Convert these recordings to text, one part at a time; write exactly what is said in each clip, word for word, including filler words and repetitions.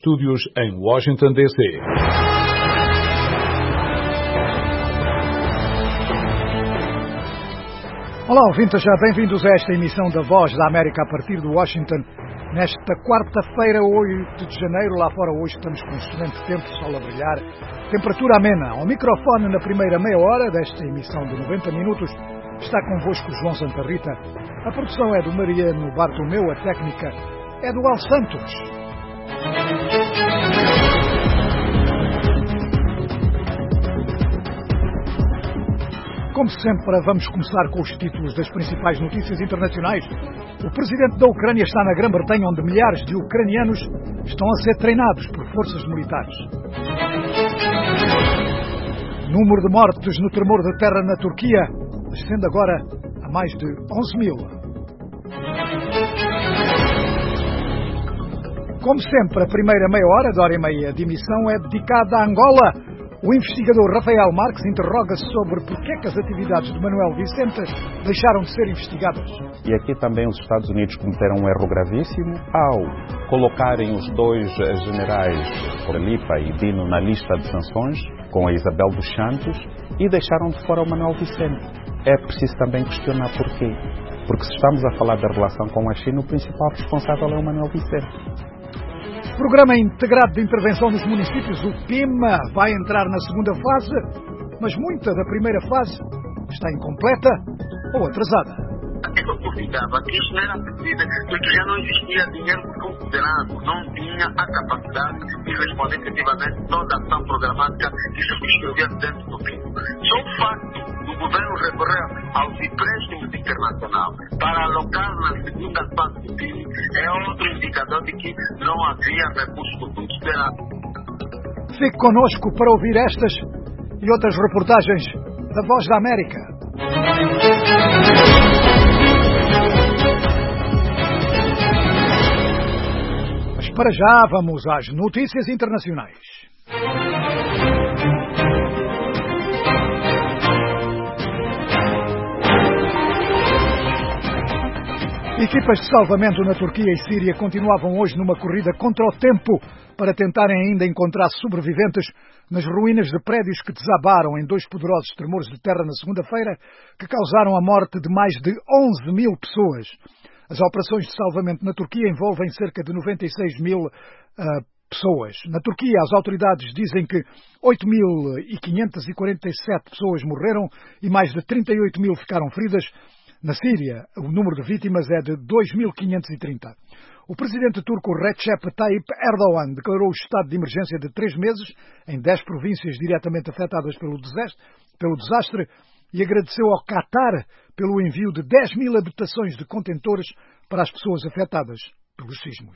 estúdios em Washington, D C Olá, ouvintes, já bem-vindos a esta emissão da Voz da América a partir de Washington. Nesta quarta-feira, oito de janeiro, lá fora hoje estamos com um excelente tempo, sol a brilhar, temperatura amena. Ao microfone na primeira meia hora desta emissão de noventa minutos está convosco João Santa Rita. A produção é do Mariano Bartolomeu, a técnica é do Al Santos. Como sempre, vamos começar com os títulos das principais notícias internacionais. O presidente da Ucrânia está na Grã-Bretanha, onde milhares de ucranianos estão a ser treinados por forças militares. O número de mortes no tremor de terra na Turquia ascende agora a mais de onze mil. Como sempre, a primeira meia hora, da hora e meia de emissão, é dedicada a Angola. O investigador Rafael Marques interroga-se sobre porquê que as atividades de Manuel Vicente deixaram de ser investigadas. E aqui também os Estados Unidos cometeram um erro gravíssimo ao colocarem os dois generais, Lipa e Dino, na lista de sanções, com a Isabel dos Santos, e deixaram de fora o Manuel Vicente. É preciso também questionar porquê. Porque se estamos a falar da relação com a China, o principal responsável é o Manuel Vicente. Programa Integrado de Intervenção nos Municípios, o P I M, vai entrar na segunda fase, mas muita da primeira fase está incompleta ou atrasada. Eu duvidava que isso não era possível, porque já não existia dinheiro considerado, não tinha a capacidade de responder efetivamente toda a ação programática que se prescrevia dentro do P I M. Só o facto do governo recorrer aos empréstimos internacionais para alocar na segunda fase do P I M é outro indicador de que não havia recursos considerados. Fique connosco para ouvir estas e outras reportagens da Voz da América. Mas para já vamos às notícias internacionais. Equipas de salvamento na Turquia e Síria continuavam hoje numa corrida contra o tempo para tentarem ainda encontrar sobreviventes nas ruínas de prédios que desabaram em dois poderosos tremores de terra na segunda-feira, que causaram a morte de mais de onze mil pessoas. As operações de salvamento na Turquia envolvem cerca de noventa e seis mil uh, pessoas. Na Turquia, as autoridades dizem que oito mil quinhentas e quarenta e sete pessoas morreram e mais de trinta e oito mil ficaram feridas. Na Síria, o número de vítimas é de dois mil quinhentos e trinta. O presidente turco Recep Tayyip Erdogan declarou o estado de emergência de três meses em dez províncias diretamente afetadas pelo desastre, pelo desastre e agradeceu ao Qatar pelo envio de dez mil habitações de contentores para as pessoas afetadas pelos sismos.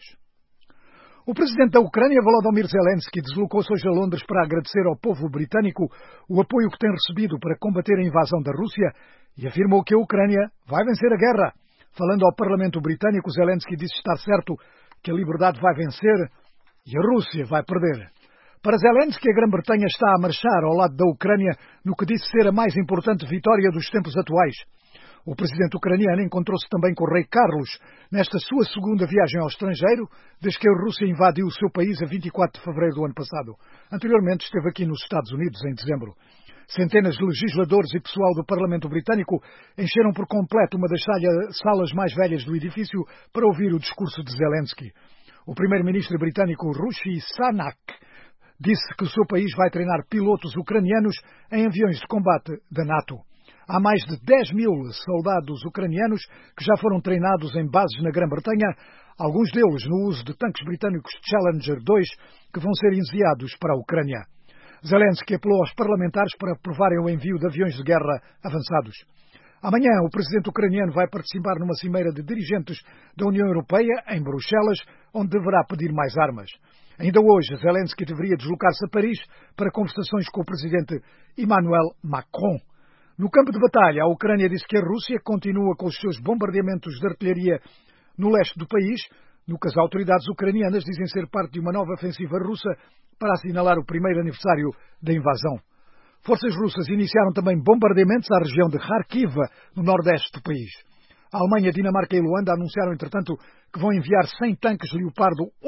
O presidente da Ucrânia, Volodymyr Zelensky, deslocou-se hoje a Londres para agradecer ao povo britânico o apoio que tem recebido para combater a invasão da Rússia e afirmou que a Ucrânia vai vencer a guerra. Falando ao Parlamento britânico, Zelensky disse estar certo que a liberdade vai vencer e a Rússia vai perder. Para Zelensky, a Grã-Bretanha está a marchar ao lado da Ucrânia no que disse ser a mais importante vitória dos tempos atuais. O presidente ucraniano encontrou-se também com o rei Carlos nesta sua segunda viagem ao estrangeiro, desde que a Rússia invadiu o seu país a vinte e quatro de fevereiro do ano passado. Anteriormente esteve aqui nos Estados Unidos em dezembro. Centenas de legisladores e pessoal do Parlamento Britânico encheram por completo uma das salas mais velhas do edifício para ouvir o discurso de Zelensky. O primeiro-ministro britânico Rishi Sunak disse que o seu país vai treinar pilotos ucranianos em aviões de combate da NATO. Há mais de dez mil soldados ucranianos que já foram treinados em bases na Grã-Bretanha, alguns deles no uso de tanques britânicos Challenger dois que vão ser enviados para a Ucrânia. Zelensky apelou aos parlamentares para aprovarem o envio de aviões de guerra avançados. Amanhã, o presidente ucraniano vai participar numa cimeira de dirigentes da União Europeia, em Bruxelas, onde deverá pedir mais armas. Ainda hoje, Zelensky deveria deslocar-se a Paris para conversações com o presidente Emmanuel Macron. No campo de batalha, a Ucrânia disse que a Rússia continua com os seus bombardeamentos de artilharia no leste do país, no que as autoridades ucranianas dizem ser parte de uma nova ofensiva russa para assinalar o primeiro aniversário da invasão. Forças russas iniciaram também bombardeamentos à região de Kharkiv, no nordeste do país. A Alemanha, Dinamarca e Luanda anunciaram, entretanto, que vão enviar cem tanques Leopardo um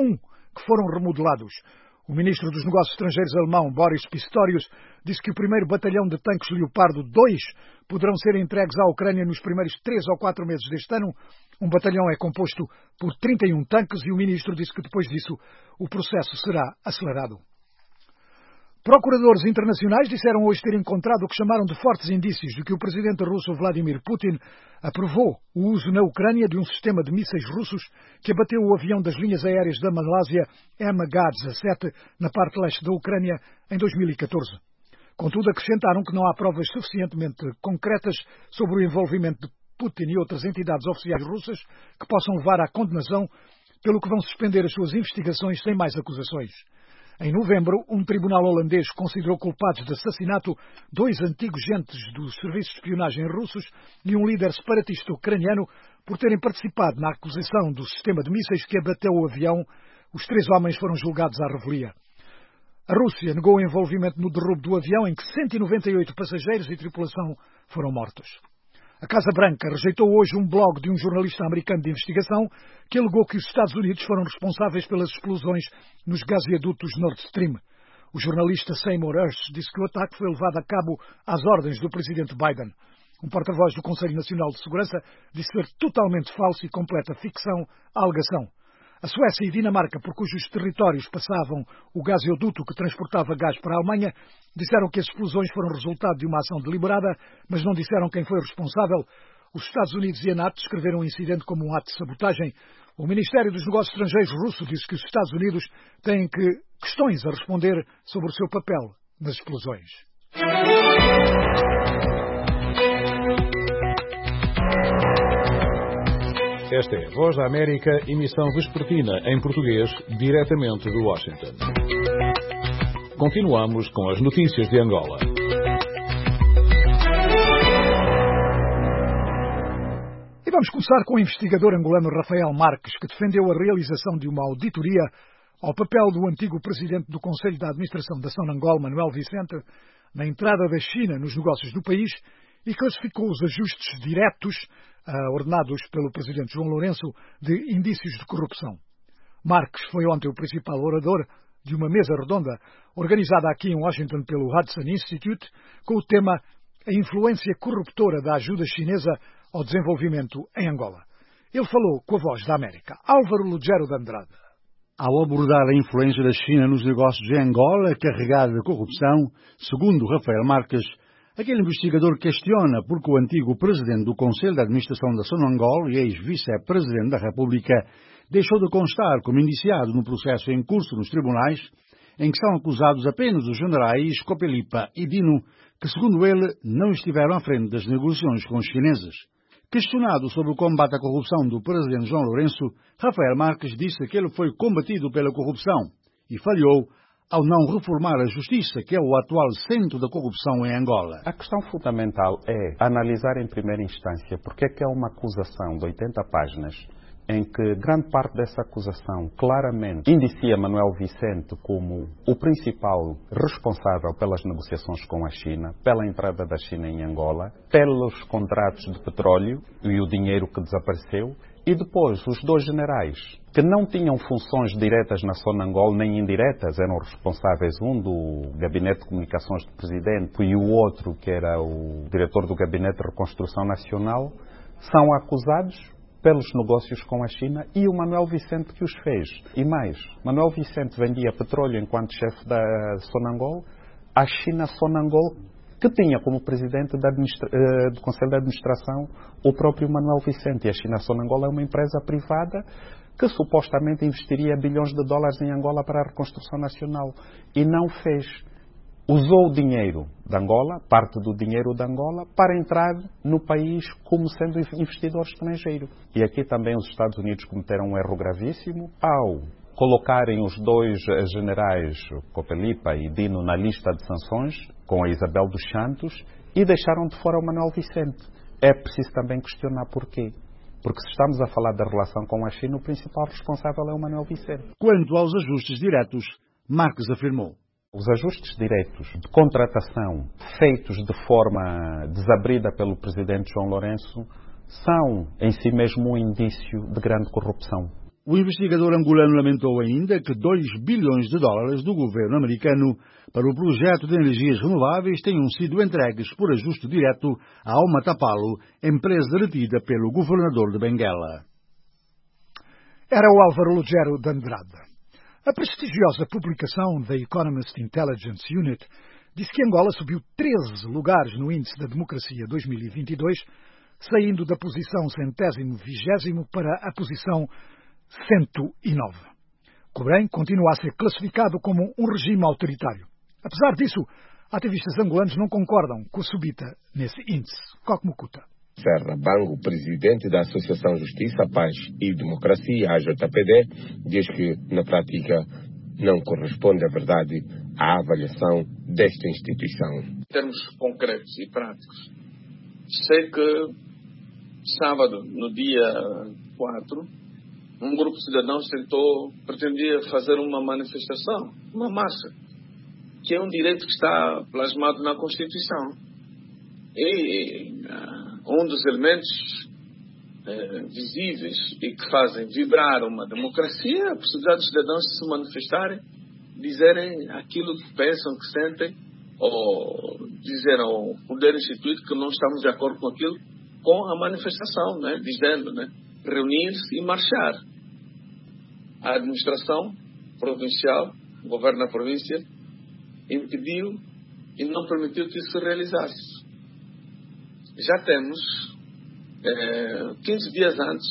que foram remodelados. O ministro dos Negócios Estrangeiros alemão, Boris Pistorius, disse que o primeiro batalhão de tanques Leopardo dois poderão ser entregues à Ucrânia nos primeiros três ou quatro meses deste ano. Um batalhão é composto por trinta e um tanques e o ministro disse que depois disso o processo será acelerado. Procuradores internacionais disseram hoje ter encontrado o que chamaram de fortes indícios de que o presidente russo Vladimir Putin aprovou o uso na Ucrânia de um sistema de mísseis russos que abateu o avião das linhas aéreas da Malásia M H dezassete na parte leste da Ucrânia em dois mil e catorze. Contudo, acrescentaram que não há provas suficientemente concretas sobre o envolvimento de Putin e outras entidades oficiais russas que possam levar à condenação, pelo que vão suspender as suas investigações sem mais acusações. Em novembro, um tribunal holandês considerou culpados de assassinato dois antigos agentes dos serviços de espionagem russos e um líder separatista ucraniano por terem participado na aquisição do sistema de mísseis que abateu o avião. Os três homens foram julgados à revelia. A Rússia negou o envolvimento no derrubo do avião em que cento e noventa e oito passageiros e tripulação foram mortos. A Casa Branca rejeitou hoje um blog de um jornalista americano de investigação que alegou que os Estados Unidos foram responsáveis pelas explosões nos gasodutos Nord Stream. O jornalista Seymour Hersh disse que o ataque foi levado a cabo às ordens do presidente Biden. Um porta-voz do Conselho Nacional de Segurança disse ser totalmente falso e completa ficção a alegação. A Suécia e Dinamarca, por cujos territórios passavam o gasoduto que transportava gás para a Alemanha, disseram que as explosões foram resultado de uma ação deliberada, mas não disseram quem foi o responsável. Os Estados Unidos e a NATO descreveram o incidente como um ato de sabotagem. O Ministério dos Negócios Estrangeiros russo disse que os Estados Unidos têm que questões a responder sobre o seu papel nas explosões. Esta é a Voz da América, emissão vespertina em português, diretamente de Washington. Continuamos com as notícias de Angola. E vamos começar com o investigador angolano Rafael Marques, que defendeu a realização de uma auditoria ao papel do antigo presidente do Conselho de Administração da Sonangol, Manuel Vicente, na entrada da China nos negócios do país e classificou os ajustes diretos uh, ordenados pelo presidente João Lourenço de indícios de corrupção. Marques foi ontem o principal orador de uma mesa redonda organizada aqui em Washington pelo Hudson Institute com o tema A influência corruptora da ajuda chinesa ao desenvolvimento em Angola. Ele falou com a Voz da América. Álvaro Lugero de Andrade. Ao abordar a influência da China nos negócios de Angola, carregada de corrupção, segundo Rafael Marques, aquele investigador questiona porque o antigo presidente do Conselho de Administração da Sonangol e ex-vice-presidente da República deixou de constar como indiciado no processo em curso nos tribunais, em que são acusados apenas os generais Copelipa e Dino, que, segundo ele, não estiveram à frente das negociações com os chineses. Questionado sobre o combate à corrupção do presidente João Lourenço, Rafael Marques disse que ele foi combatido pela corrupção e falhou ao não reformar a justiça, que é o atual centro da corrupção em Angola. A questão fundamental é analisar em primeira instância porque é que é uma acusação de oitenta páginas em que grande parte dessa acusação claramente indicia Manuel Vicente como o principal responsável pelas negociações com a China, pela entrada da China em Angola, pelos contratos de petróleo e o dinheiro que desapareceu, e depois os dois generais, que não tinham funções diretas na Sonangol nem indiretas, eram responsáveis, um do Gabinete de Comunicações do Presidente e o outro, que era o diretor do Gabinete de Reconstrução Nacional, são acusados pelos negócios com a China e o Manuel Vicente que os fez. E mais, Manuel Vicente vendia petróleo enquanto chefe da Sonangol, a China Sonangol, que tinha como presidente da administra... do Conselho de Administração o próprio Manuel Vicente. E a China Sonangol é uma empresa privada que supostamente investiria bilhões de dólares em Angola para a reconstrução nacional. E não fez. Usou o dinheiro de Angola, parte do dinheiro de Angola, para entrar no país como sendo investidor estrangeiro. E aqui também os Estados Unidos cometeram um erro gravíssimo ao colocarem os dois generais, Copelipa e Dino, na lista de sanções, com a Isabel dos Santos, e deixaram de fora o Manuel Vicente. É preciso também questionar porquê. Porque se estamos a falar da relação com a China, o principal responsável é o Manuel Vicente. Quanto aos ajustes diretos, Marques afirmou: os ajustes diretos de contratação feitos de forma desabrida pelo presidente João Lourenço são em si mesmo um indício de grande corrupção. O investigador angolano lamentou ainda que dois bilhões de dólares do governo americano para o projeto de energias renováveis tenham sido entregues por ajuste direto à Alma Tapalo, empresa detida pelo governador de Benguela. Era o Álvaro Lugero de Andrade. A prestigiosa publicação The Economist Intelligence Unit diz que Angola subiu treze lugares no Índice da Democracia dois mil e vinte e dois, saindo da posição centésimo vigésimo para a posição cento e nove. Porém, continua a ser classificado como um regime autoritário. Apesar disso, ativistas angolanos não concordam com a subida nesse índice. Coque Mukuta. Serra Bango, presidente da Associação Justiça, Paz e Democracia, A J P D, diz que, na prática, não corresponde à verdade a avaliação desta instituição. Em termos concretos e práticos, sei que sábado, no dia quatro, um grupo de cidadãos tentou, pretendia fazer uma manifestação, uma massa, que é um direito que está plasmado na Constituição. E uh, um dos elementos uh, visíveis e que fazem vibrar uma democracia é a possibilidade dos cidadãos de se manifestarem, dizerem aquilo que pensam, que sentem, ou dizer ao poder instituído que não estamos de acordo com aquilo, com a manifestação, né? Dizendo, né? Reunir-se e marchar. A administração provincial, o governo da província, impediu e não permitiu que isso se realizasse. Já temos, eh, quinze dias antes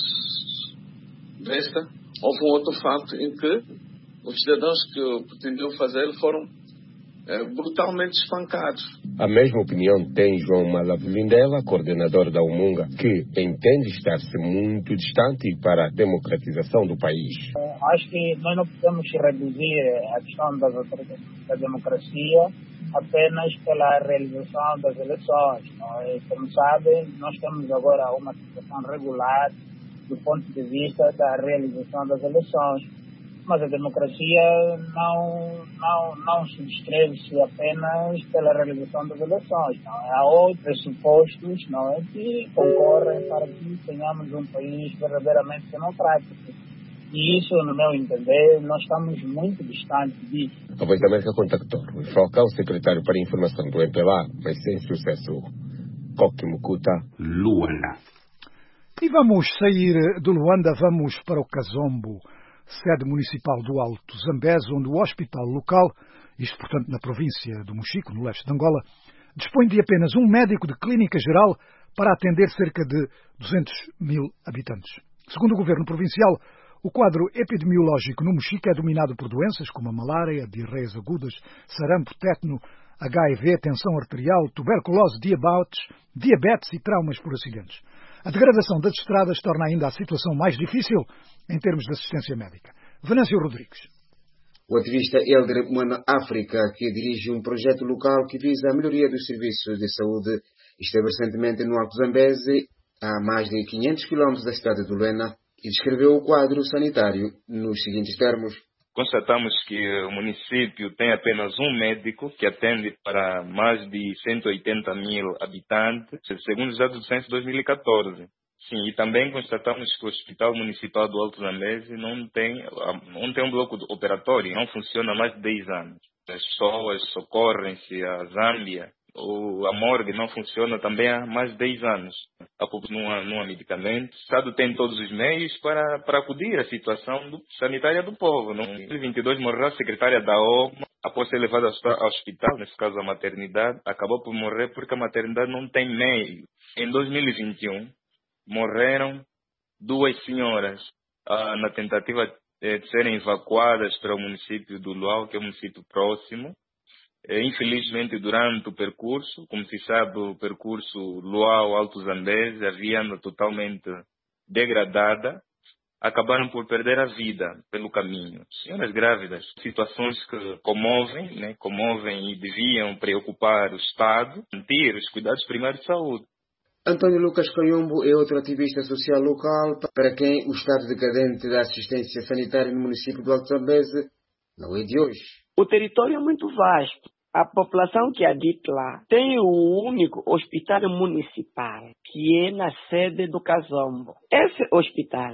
desta, houve um outro fato em que os cidadãos que pretendiam fazer foram eh, brutalmente espancados. A mesma opinião tem João Malavilindela, coordenador da Umunga, que entende estar-se muito distante para a democratização do país. Acho que nós não podemos reduzir a questão da, da democracia apenas pela realização das eleições. Nós, como sabem, nós temos agora uma situação regular do ponto de vista da realização das eleições. Mas a democracia não, não, não subscreve-se apenas pela realização das eleições. Não. Há outros supostos, não é, que concorrem para que tenhamos um país verdadeiramente democrático. E isso, no meu entender, nós estamos muito distantes disso. A Voz da América contactou o local secretário para a informação do M P L A, mas sem sucesso. Coque Mukuta, Luanda. E vamos sair de Luanda, vamos para o Kazombo, sede municipal do Alto Zambeze, onde o hospital local, isto portanto na província do Mochico, no leste de Angola, dispõe de apenas um médico de clínica geral para atender cerca de duzentos mil habitantes. Segundo o governo provincial, o quadro epidemiológico no Mochico é dominado por doenças como a malária, diarreias agudas, sarampo, tétano, H I V, tensão arterial, tuberculose, diabetes, diabetes e traumas por acidentes. A degradação das estradas torna ainda a situação mais difícil em termos de assistência médica. Venâncio Rodrigues. O ativista Elder Moana África, que dirige um projeto local que visa a melhoria dos serviços de saúde, esteve recentemente no Alto Zambeze, a mais de quinhentos quilómetros da cidade de Luena, e descreveu o quadro sanitário nos seguintes termos. Constatamos que o município tem apenas um médico que atende para mais de cento e oitenta mil habitantes, segundo os dados do censo de dois mil e catorze. Sim, e também constatamos que o Hospital Municipal do Alto Zambeze não tem, não tem um bloco operatório, não funciona há mais de dez anos. As pessoas socorrem-se à Zâmbia, ou a morgue não funciona também há mais de dez anos. A população não há, não há medicamento. O Estado tem todos os meios para, para acudir à situação do, sanitária do povo. Em dois mil e vinte e dois morreu a secretária da O M A, após ser levada ao hospital, nesse caso a maternidade, acabou por morrer porque a maternidade não tem meio. Em dois mil e vinte e um, morreram duas senhoras ah, na tentativa de serem evacuadas para o município do Luau, que é um município próximo. Infelizmente, durante o percurso, como se sabe, o percurso Luau-Alto Zambeze, a via anda totalmente degradada, acabaram por perder a vida pelo caminho. Senhoras grávidas, situações que comovem, né, comovem e deviam preocupar o Estado, manter os cuidados primários de saúde. António Lucas Cayumbo é outro ativista social local para quem o estado decadente da assistência sanitária no município do Alto Zambeze não é de hoje. O território é muito vasto. A população que habita lá tem o único hospital municipal, que é na sede do Kazombo. Esse hospital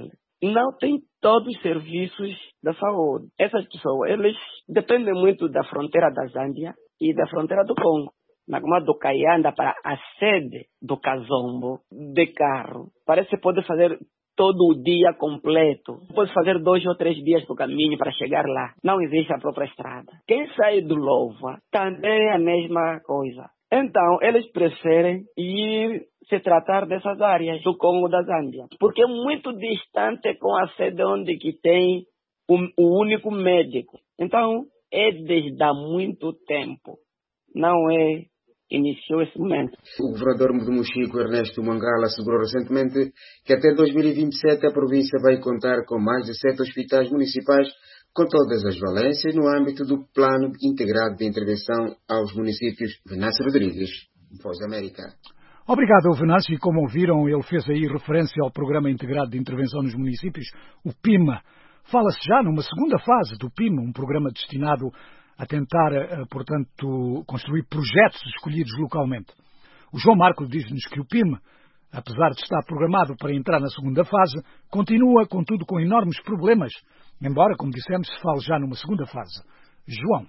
não têm todos os serviços da saúde. Essas pessoas, eles dependem muito da fronteira da Zâmbia e da fronteira do Congo. Na Goma do Caianda, para a sede do Kazombo, de carro, parece que pode fazer todo o dia completo. Pode fazer dois ou três dias do caminho para chegar lá. Não existe a própria estrada. Quem sai do Lova também é a mesma coisa. Então, eles preferem ir se tratar dessas áreas do Congo da Zâmbia, porque é muito distante com a sede onde que tem o, o único médico. Então, é desde há muito tempo. Não é iniciou esse momento. O governador de Mochico, Ernesto Mangala, assegurou recentemente que até dois mil e vinte e sete a província vai contar com mais de sete hospitais municipais com todas as valências no âmbito do Plano Integrado de Intervenção aos Municípios. Venâncio Rodrigues, Voz da América. Obrigado, Venâncio. E como ouviram, ele fez aí referência ao Programa Integrado de Intervenção nos Municípios, o P I M A. Fala-se já numa segunda fase do P I M A, um programa destinado a tentar, portanto, construir projetos escolhidos localmente. O João Marco diz-nos que o P I M A, apesar de estar programado para entrar na segunda fase, continua, contudo, com enormes problemas, embora, como dissemos, se fale já numa segunda fase. João.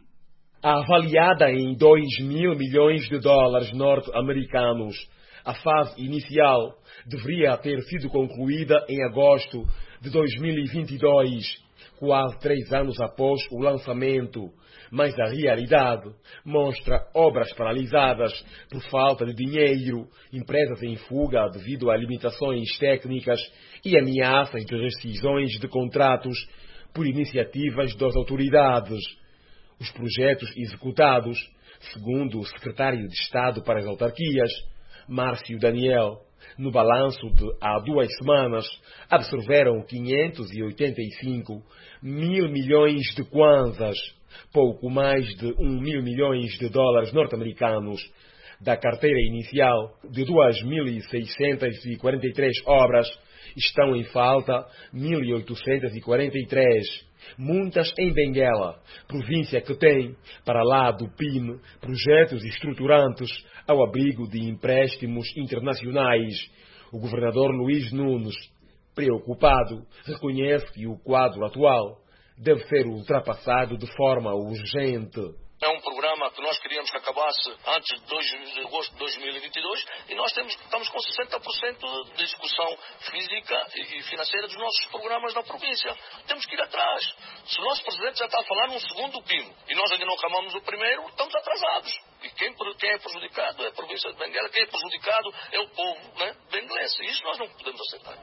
Avaliada em dois mil milhões de dólares norte-americanos, a fase inicial deveria ter sido concluída em agosto de dois mil e vinte e dois, quase três anos após o lançamento. Mas a realidade mostra obras paralisadas por falta de dinheiro, empresas em fuga devido a limitações técnicas e ameaças de rescisões de contratos por iniciativas das autoridades. Os projetos executados, segundo o secretário de Estado para as Autarquias, Márcio Daniel, no balanço de há duas semanas, absorveram quinhentos e oitenta e cinco mil milhões de kwanzas, pouco mais de um mil milhões de dólares norte-americanos. Da carteira inicial de duas mil seiscentas e quarenta e três obras, estão em falta mil oitocentas e quarenta e três, muitas em Benguela, província que tem, para lá do P I M, projetos estruturantes ao abrigo de empréstimos internacionais. O governador Luiz Nunes, preocupado, reconhece que o quadro atual deve ser ultrapassado de forma urgente. É um programa que nós queríamos que acabasse antes de dois de agosto de dois mil e vinte e dois e nós temos, estamos com sessenta por cento de execução física e financeira dos nossos programas na província. Temos que ir atrás. Se o nosso presidente já está a falar num segundo P I M e nós ainda não acabamos o primeiro, estamos atrasados. E quem, quem é prejudicado é a província de Benguela, quem é prejudicado é o povo, né, benguelense. Isso nós não podemos aceitar.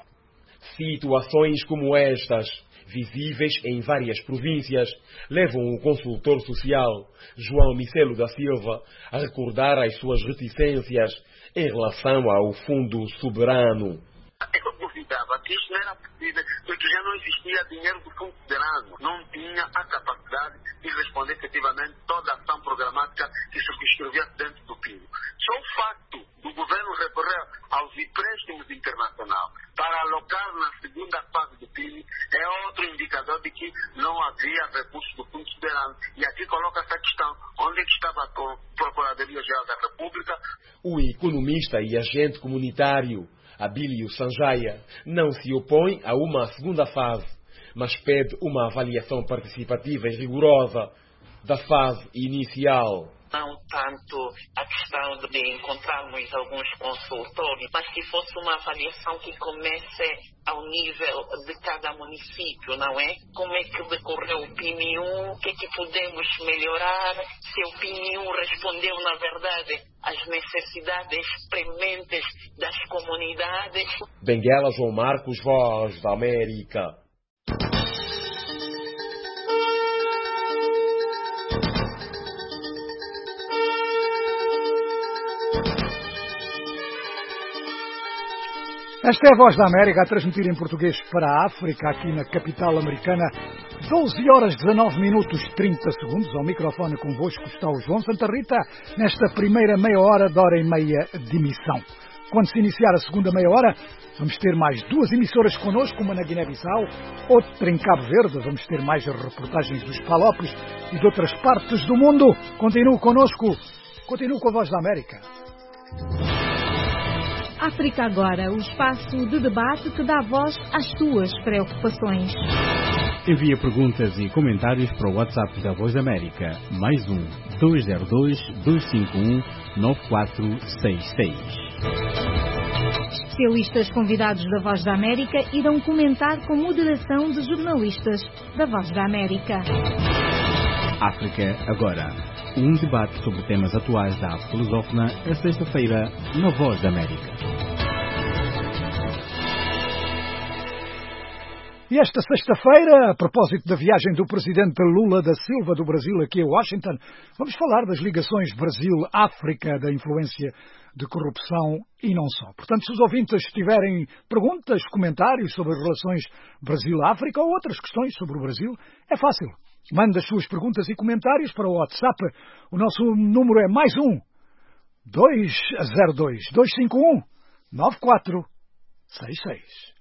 Situações como estas, visíveis em várias províncias, levam o consultor social, João Micelo da Silva, a recordar as suas reticências em relação ao Fundo Soberano. Eu duvidava que isso não era possível, porque já não existia dinheiro do Fundo Soberano. Não tinha a capacidade de responder efetivamente toda a ação programática que subscrevia dentro do P I B. Só o facto do governo recorrer aos empréstimos internacionais para alocar na segunda fase do P I B é outro indicador de que não havia recursos do Fundo Soberano. E aqui coloca-se a questão, onde é que estava a Procuradoria-Geral da República? O economista e agente comunitário Abílio Sanjaya não se opõe a uma segunda fase, mas pede uma avaliação participativa e rigorosa da fase inicial. Não tanto a questão de encontrarmos alguns consultores, mas que fosse uma avaliação que comece ao nível de cada município, não é? Como é que decorreu o P I M I um, o que é que podemos melhorar, se o P I M I um respondeu, na verdade, às necessidades prementes das comunidades. Benguela, João Marcos, Voz da América. Esta é a Voz da América a transmitir em português para a África, aqui na capital americana. doze horas, dezanove minutos, trinta segundos. Ao microfone convosco está o João Santa Rita, nesta primeira meia hora de hora e meia de emissão. Quando se iniciar a segunda meia hora, vamos ter mais duas emissoras connosco, uma na Guiné-Bissau, outra em Cabo Verde. Vamos ter mais reportagens dos Palopes e de outras partes do mundo. Continue connosco, continue com a Voz da América. África Agora, o espaço de debate que dá voz às suas preocupações. Envia perguntas e comentários para o WhatsApp da Voz da América, mais um, dois zero dois, dois cinco um, nove quatro seis seis. Especialistas convidados da Voz da América irão comentar com moderação de jornalistas da Voz da América. África Agora, um debate sobre temas atuais da arte lusófona, a sexta-feira, na Voz da América. E esta sexta-feira, a propósito da viagem do presidente Lula da Silva do Brasil aqui a Washington, vamos falar das ligações Brasil-África, da influência de corrupção e não só. Portanto, se os ouvintes tiverem perguntas, comentários sobre as relações Brasil-África ou outras questões sobre o Brasil, é fácil. Mande as suas perguntas e comentários para o WhatsApp. O nosso número é mais um, dois zero dois, dois cinco um, nove quatro seis seis.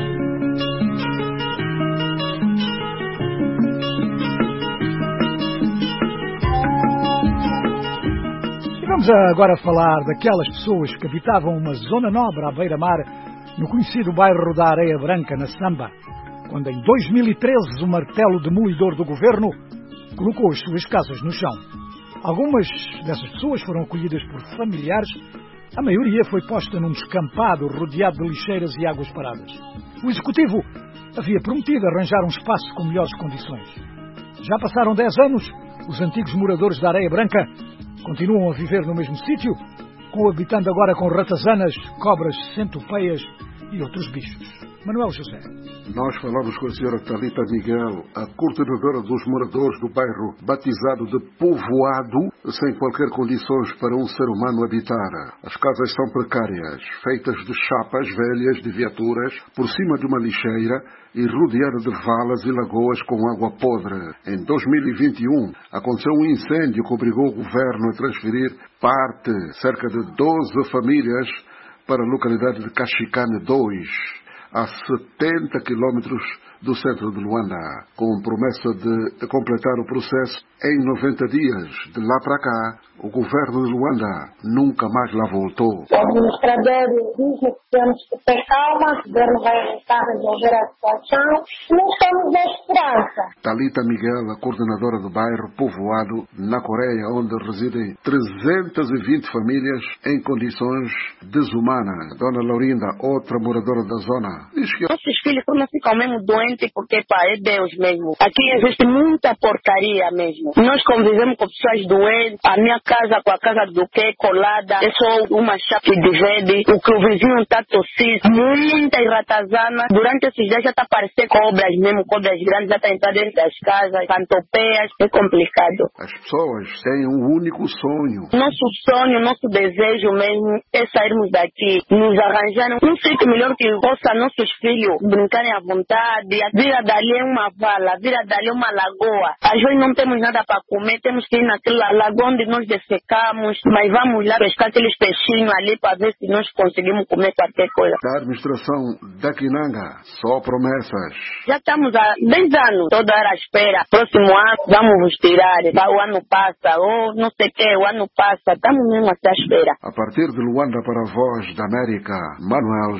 Vamos agora falar daquelas pessoas que habitavam uma zona nobre à beira-mar, no conhecido bairro da Areia Branca, na Samba, quando em dois mil e treze o martelo demolidor do governo colocou as suas casas no chão. Algumas dessas pessoas foram acolhidas por familiares, a maioria foi posta num descampado rodeado de lixeiras e águas paradas. O executivo havia prometido arranjar um espaço com melhores condições. Já passaram dez anos, os antigos moradores da Areia Branca continuam a viver no mesmo sítio, coabitando agora com ratazanas, cobras, centopeias e outros bichos. Manuel José. Nós falamos com a senhora Talita Miguel, a coordenadora dos moradores do bairro batizado de Povoado, sem qualquer condições para um ser humano habitar. As casas são precárias, feitas de chapas velhas de viaturas, por cima de uma lixeira e rodeada de valas e lagoas com água podre. Em dois mil e vinte e um, aconteceu um incêndio que obrigou o governo a transferir parte, cerca de doze famílias, para a localidade de Caxicane dois, a setenta quilómetros do centro de Luanda, com promessa de completar o processo em noventa dias. De lá para cá, o governo de Luanda nunca mais lá voltou. O administrador diz que temos que ter calma, o governo vai tentar resolver a situação. Nós estamos na esperança. Talita Miguel, a coordenadora do bairro Povoado, na Coreia, onde residem trezentas e vinte famílias em condições desumanas. Dona Laurinda, outra moradora da zona, diz que nossos filhos não ficam mesmo doentes porque, pá, é Deus mesmo. Aqui existe muita porcaria mesmo. Nós convivemos com pessoas doentes. A minha casa com a casa do que colada, é só uma chapa que divide. O que o vizinho está tossindo, muita ratazana. Durante esses dias já está aparecendo cobras mesmo, cobras grandes, já está entrando dentro das casas, cantopeias, é complicado. As pessoas têm um único sonho. Nosso sonho, nosso desejo mesmo é sairmos daqui, nos arranjarem um sítio melhor que possa nossos filhos brincarem à vontade. Vira dali é uma vala, vira dali é uma lagoa. Às vezes não temos nada para comer, temos que ir naquela lagoa onde nós defecamos, mas vamos lá pescar aqueles peixinhos ali para ver se nós conseguimos comer qualquer coisa. Da administração da Quinanga, só promessas. Já estamos há dez anos, toda hora à espera. Próximo ano vamos nos tirar, o ano passa, ou não sei o que, o ano passa, estamos mesmo à espera. A partir de Luanda para a Voz da América, Manuel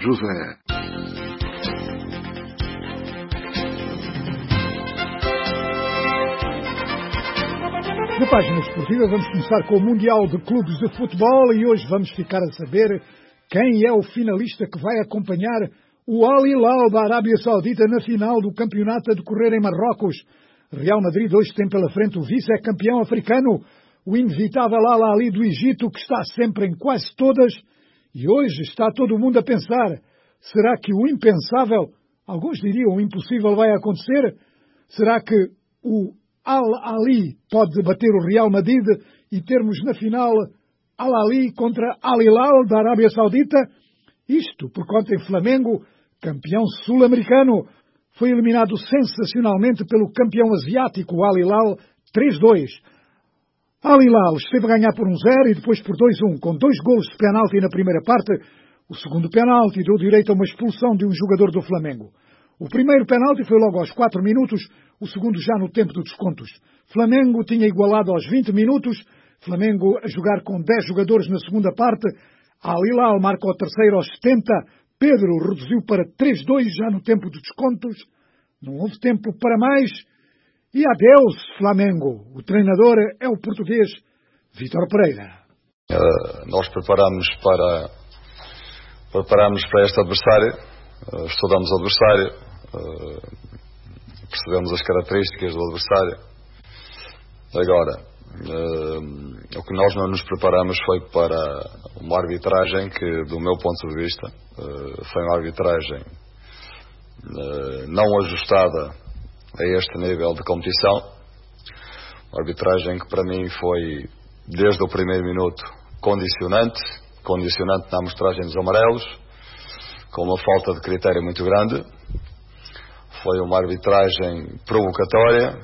José. Na página esportiva vamos começar com o Mundial de Clubes de Futebol e hoje vamos ficar a saber quem é o finalista que vai acompanhar o Al Hilal da Arábia Saudita na final do campeonato a decorrer em Marrocos. Real Madrid hoje tem pela frente o vice-campeão africano, o inevitável Al Ahly do Egito, que está sempre em quase todas, e hoje está todo mundo a pensar, será que o impensável, alguns diriam o impossível, vai acontecer? Será que o Al Ahly pode bater o Real Madrid e termos na final Al Ahly contra Al Hilal da Arábia Saudita? Isto por conta em Flamengo, campeão sul-americano, foi eliminado sensacionalmente pelo campeão asiático Al Hilal três a dois. Al Hilal esteve a ganhar por um zero e depois por dois a um, com dois golos de penalti na primeira parte. O segundo penalti deu direito a uma expulsão de um jogador do Flamengo. O primeiro penalti foi logo aos quatro minutos, o segundo já no tempo dos descontos. Flamengo tinha igualado aos vinte minutos, Flamengo a jogar com dez jogadores na segunda parte. Al Hilal marca o terceiro aos setenta. Pedro reduziu para três a dois já no tempo de descontos. Não houve tempo para mais. E adeus, Flamengo. O treinador é o português Vítor Pereira. Uh, nós preparamos para, preparamos para este adversário. Uh, estudamos o adversário. Uh, percebemos as características do adversário. Agora, uh, o que nós não nos preparamos foi para uma arbitragem que, do meu ponto de vista, uh, foi uma arbitragem uh, não ajustada a este nível de competição. Uma arbitragem que para mim foi, desde o primeiro minuto, condicionante, condicionante na amostragem dos amarelos, com uma falta de critério muito grande. Foi uma arbitragem provocatória,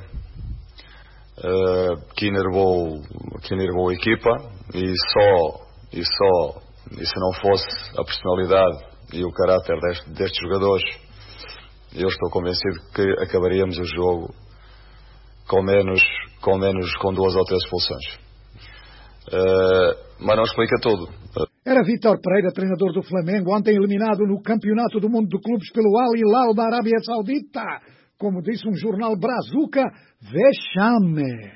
uh, que enervou, que enervou a equipa, e só, e só, e se não fosse a personalidade e o caráter deste, destes jogadores, eu estou convencido que acabaríamos o jogo com menos, com menos, com duas ou três expulsões. Uh, mas não explica tudo. Era Vítor Pereira, treinador do Flamengo, ontem eliminado no Campeonato do Mundo de Clubes pelo Al Hilal da Arábia Saudita. Como disse um jornal brazuca, vexame.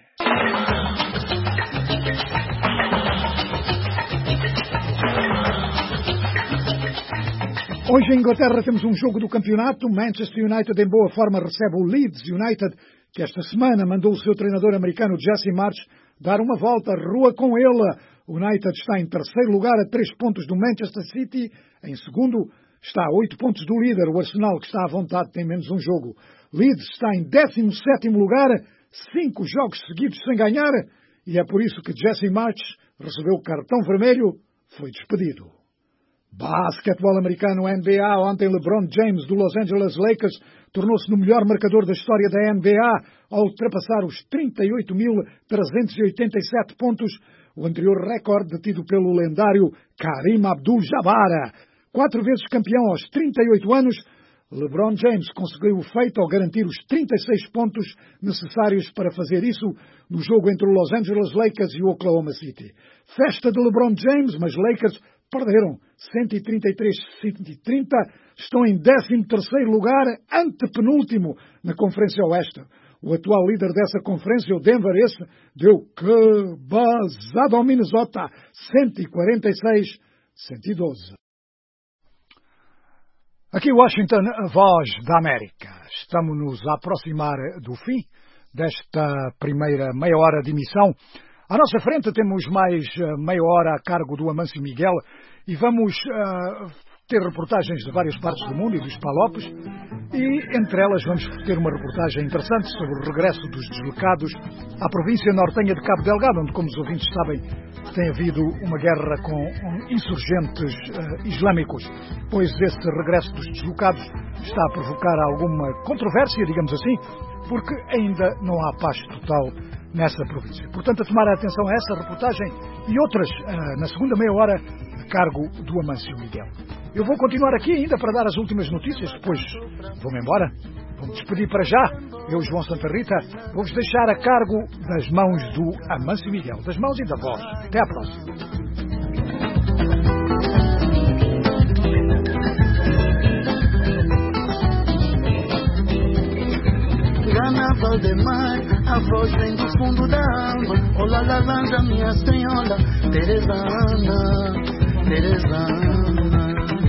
Hoje em Inglaterra temos um jogo do campeonato. Manchester United em boa forma recebe o Leeds United, que esta semana mandou o seu treinador americano Jesse Marsch dar uma volta à rua com ele. O United está em terceiro lugar a três pontos do Manchester City. Em segundo está a oito pontos do líder, o Arsenal, que está à vontade, tem menos um jogo. Leeds está em décimo sétimo lugar, cinco jogos seguidos sem ganhar, e é por isso que Jesse Marsch recebeu cartão vermelho, foi despedido. Basquetebol americano N B A. Ontem LeBron James do Los Angeles Lakers tornou-se no melhor marcador da história da N B A ao ultrapassar os trinta e oito mil trezentos e oitenta e sete pontos, o anterior recorde detido pelo lendário Kareem Abdul-Jabbar. Quatro vezes campeão aos trinta e oito anos, LeBron James conseguiu o feito ao garantir os trinta e seis pontos necessários para fazer isso no jogo entre o Los Angeles Lakers e o Oklahoma City. Festa de LeBron James, mas Lakers perderam cento e trinta e três a cento e trinta, estão em décimo terceiro lugar, antepenúltimo na Conferência Oeste. O atual líder dessa conferência, o Denver, esse, deu que basado ao Minnesota, cento e quarenta e seis a cento e doze. Aqui Washington, a voz da América. Estamos-nos a aproximar do fim desta primeira meia hora de emissão. À nossa frente temos mais meia hora a cargo do Amâncio Miguel e vamos uh, ter reportagens de várias partes do mundo e dos Palopes, e entre elas vamos ter uma reportagem interessante sobre o regresso dos deslocados à província nortenha de Cabo Delgado, onde, como os ouvintes sabem, tem havido uma guerra com insurgentes uh, islâmicos, pois esse regresso dos deslocados está a provocar alguma controvérsia, digamos assim, porque ainda não há paz total nessa província. Portanto, a tomar atenção a essa reportagem e outras uh, na segunda meia hora a cargo do Amâncio Miguel. Eu vou continuar aqui ainda para dar as últimas notícias, depois vou-me embora, vou-me despedir para já. Eu, João Santa Rita, vou-vos deixar a cargo das mãos do Amâncio Miguel, das mãos e da voz. Até à próxima. Gana Valdemar, a voz vem do fundo da alma. Olá, laranja, minha senhora, Teresa Ana, Teresa Ana.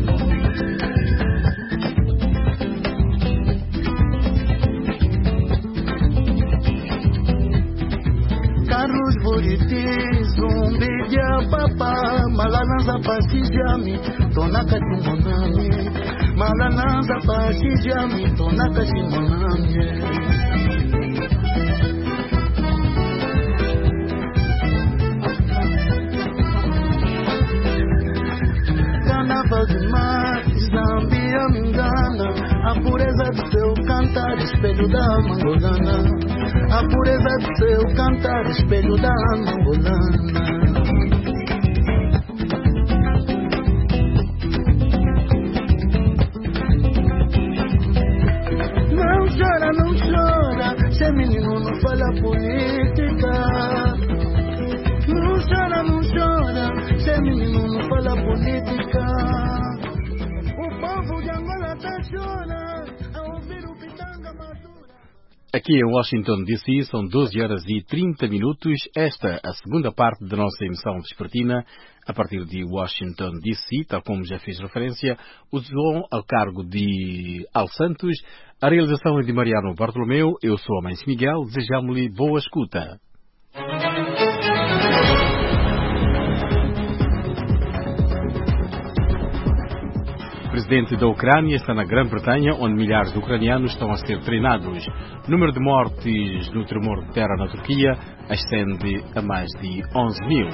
Carlos Buriti, zumbi de apapá, malananza pasijami, tonaka timonami, malananza pasijami, tonaka timonami. Carnaval demais, Zambia me engana, a pureza do seu cantar, espelho da mangolana, a pureza do seu cantar, espelho da mangolana. Não chora, não chora, se menino não fala política. Não chora, não chora, se menino não fala política. Aqui em Washington, D C, são doze horas e trinta minutos. Esta a segunda parte da nossa emissão vespertina, a partir de Washington, D C, tal como já fiz referência, o som ao cargo de Al Santos, a realização é de Mariano Bartolomeu, eu sou Amancio Miguel, desejamos-lhe boa escuta. O presidente da Ucrânia está na Grã-Bretanha, onde milhares de ucranianos estão a ser treinados. O número de mortes no tremor de terra na Turquia ascende a mais de onze mil.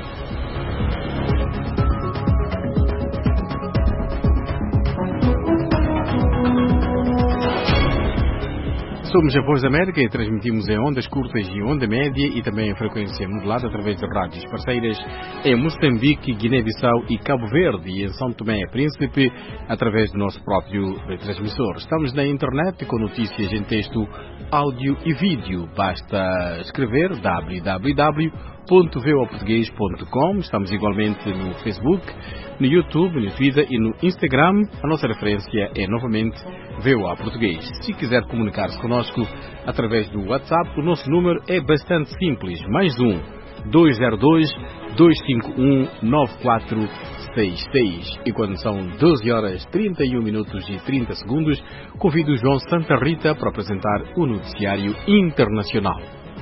Somos a Voz da América e transmitimos em ondas curtas e onda média e também em frequência modulada através de rádios parceiras em Moçambique, Guiné-Bissau e Cabo Verde e em São Tomé e Príncipe através do nosso próprio transmissor. Estamos na internet com notícias em texto, áudio e vídeo. Basta escrever w w w ponto v o português ponto com. Estamos igualmente no Facebook, no YouTube, no Twitter e no Instagram. A nossa referência é novamente V O A Português. Se quiser comunicar-se connosco através do WhatsApp, o nosso número é bastante simples. Mais um, dois zero dois, dois cinco um, nove quatro seis seis. E quando são doze horas, trinta e um minutos e trinta segundos, convido o João Santa Rita para apresentar o noticiário internacional.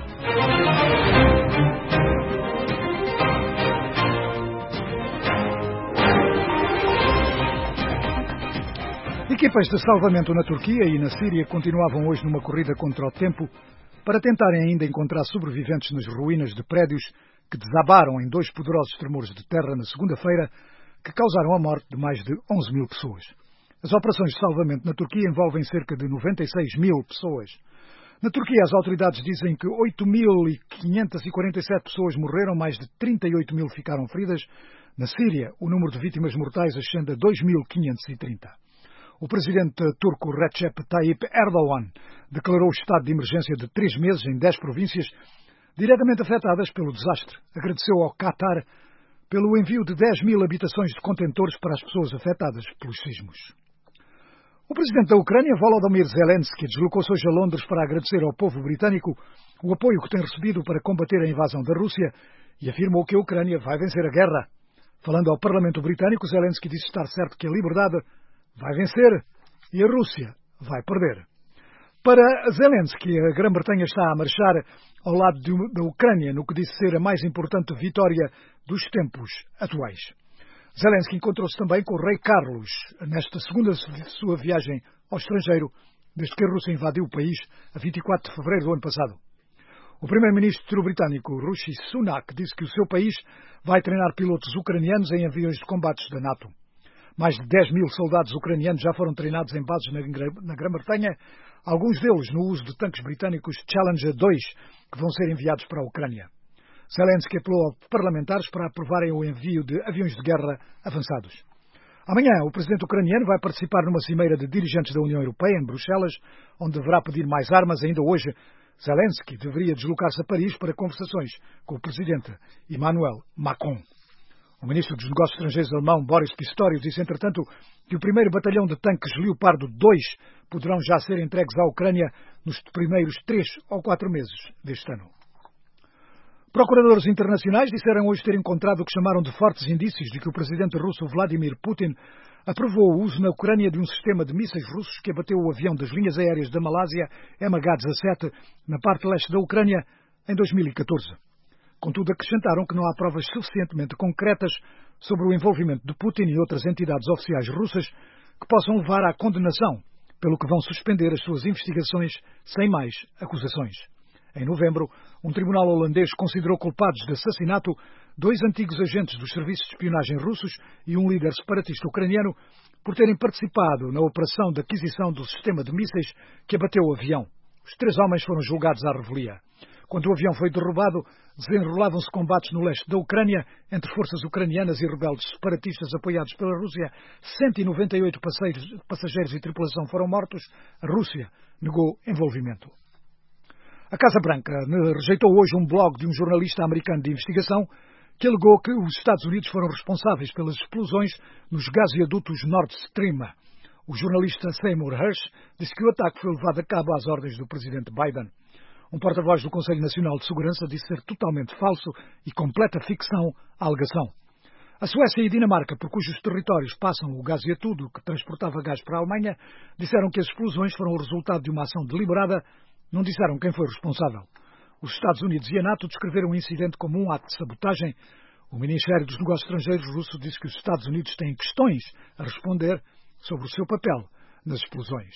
Equipas de salvamento na Turquia e na Síria continuavam hoje numa corrida contra o tempo para tentarem ainda encontrar sobreviventes nas ruínas de prédios que desabaram em dois poderosos tremores de terra na segunda-feira que causaram a morte de mais de onze mil pessoas. As operações de salvamento na Turquia envolvem cerca de noventa e seis mil pessoas. Na Turquia, as autoridades dizem que oito mil quinhentas e quarenta e sete pessoas morreram, mais de trinta e oito mil ficaram feridas. Na Síria, o número de vítimas mortais ascende a dois mil quinhentos e trinta. O presidente turco Recep Tayyip Erdogan declarou estado de emergência de três meses em dez províncias diretamente afetadas pelo desastre. Agradeceu ao Qatar pelo envio de dez mil habitações de contentores para as pessoas afetadas pelos sismos. O presidente da Ucrânia, Volodymyr Zelensky, deslocou-se hoje a Londres para agradecer ao povo britânico o apoio que tem recebido para combater a invasão da Rússia e afirmou que a Ucrânia vai vencer a guerra. Falando ao Parlamento britânico, Zelensky disse estar certo que a liberdade vai vencer e a Rússia vai perder. Para Zelensky, a Grã-Bretanha está a marchar ao lado de, da Ucrânia no que disse ser a mais importante vitória dos tempos atuais. Zelensky encontrou-se também com o rei Carlos nesta segunda sua viagem ao estrangeiro desde que a Rússia invadiu o país a vinte e quatro de fevereiro do ano passado. O primeiro-ministro britânico Rishi Sunak disse que o seu país vai treinar pilotos ucranianos em aviões de combates da NATO. Mais de dez mil soldados ucranianos já foram treinados em bases na Grã-Bretanha, alguns deles no uso de tanques britânicos Challenger dois, que vão ser enviados para a Ucrânia. Zelensky apelou aos parlamentares para aprovarem o envio de aviões de guerra avançados. Amanhã, o presidente ucraniano vai participar numa cimeira de dirigentes da União Europeia, em Bruxelas, onde deverá pedir mais armas. Ainda hoje, Zelensky deveria deslocar-se a Paris para conversações com o presidente Emmanuel Macron. O ministro dos Negócios Estrangeiros alemão, Boris Pistorius, disse, entretanto, que o primeiro batalhão de tanques Leopardo dois poderão já ser entregues à Ucrânia nos primeiros três ou quatro meses deste ano. Procuradores internacionais disseram hoje ter encontrado o que chamaram de fortes indícios de que o presidente russo Vladimir Putin aprovou o uso na Ucrânia de um sistema de mísseis russos que abateu o avião das linhas aéreas da Malásia M H dezassete na parte leste da Ucrânia em dois mil e catorze. Contudo, acrescentaram que não há provas suficientemente concretas sobre o envolvimento de Putin e outras entidades oficiais russas que possam levar à condenação, pelo que vão suspender as suas investigações sem mais acusações. Em novembro, um tribunal holandês considerou culpados de assassinato dois antigos agentes dos serviços de espionagem russos e um líder separatista ucraniano por terem participado na operação de aquisição do sistema de mísseis que abateu o avião. Os três homens foram julgados à revelia. Quando o avião foi derrubado, desenrolavam-se combates no leste da Ucrânia entre forças ucranianas e rebeldes separatistas apoiados pela Rússia. cento e noventa e oito passageiros e tripulação foram mortos. A Rússia negou envolvimento. A Casa Branca rejeitou hoje um blog de um jornalista americano de investigação que alegou que os Estados Unidos foram responsáveis pelas explosões nos gasodutos Nord Stream. O jornalista Seymour Hersh disse que o ataque foi levado a cabo às ordens do presidente Biden. Um porta-voz do Conselho Nacional de Segurança disse ser totalmente falso e completa ficção a alegação. A Suécia e a Dinamarca, por cujos territórios passam o gasoduto que transportava gás para a Alemanha, disseram que as explosões foram o resultado de uma ação deliberada, não disseram quem foi responsável. Os Estados Unidos e a NATO descreveram o incidente como um ato de sabotagem. O Ministério dos Negócios Estrangeiros russo disse que os Estados Unidos têm questões a responder sobre o seu papel nas explosões.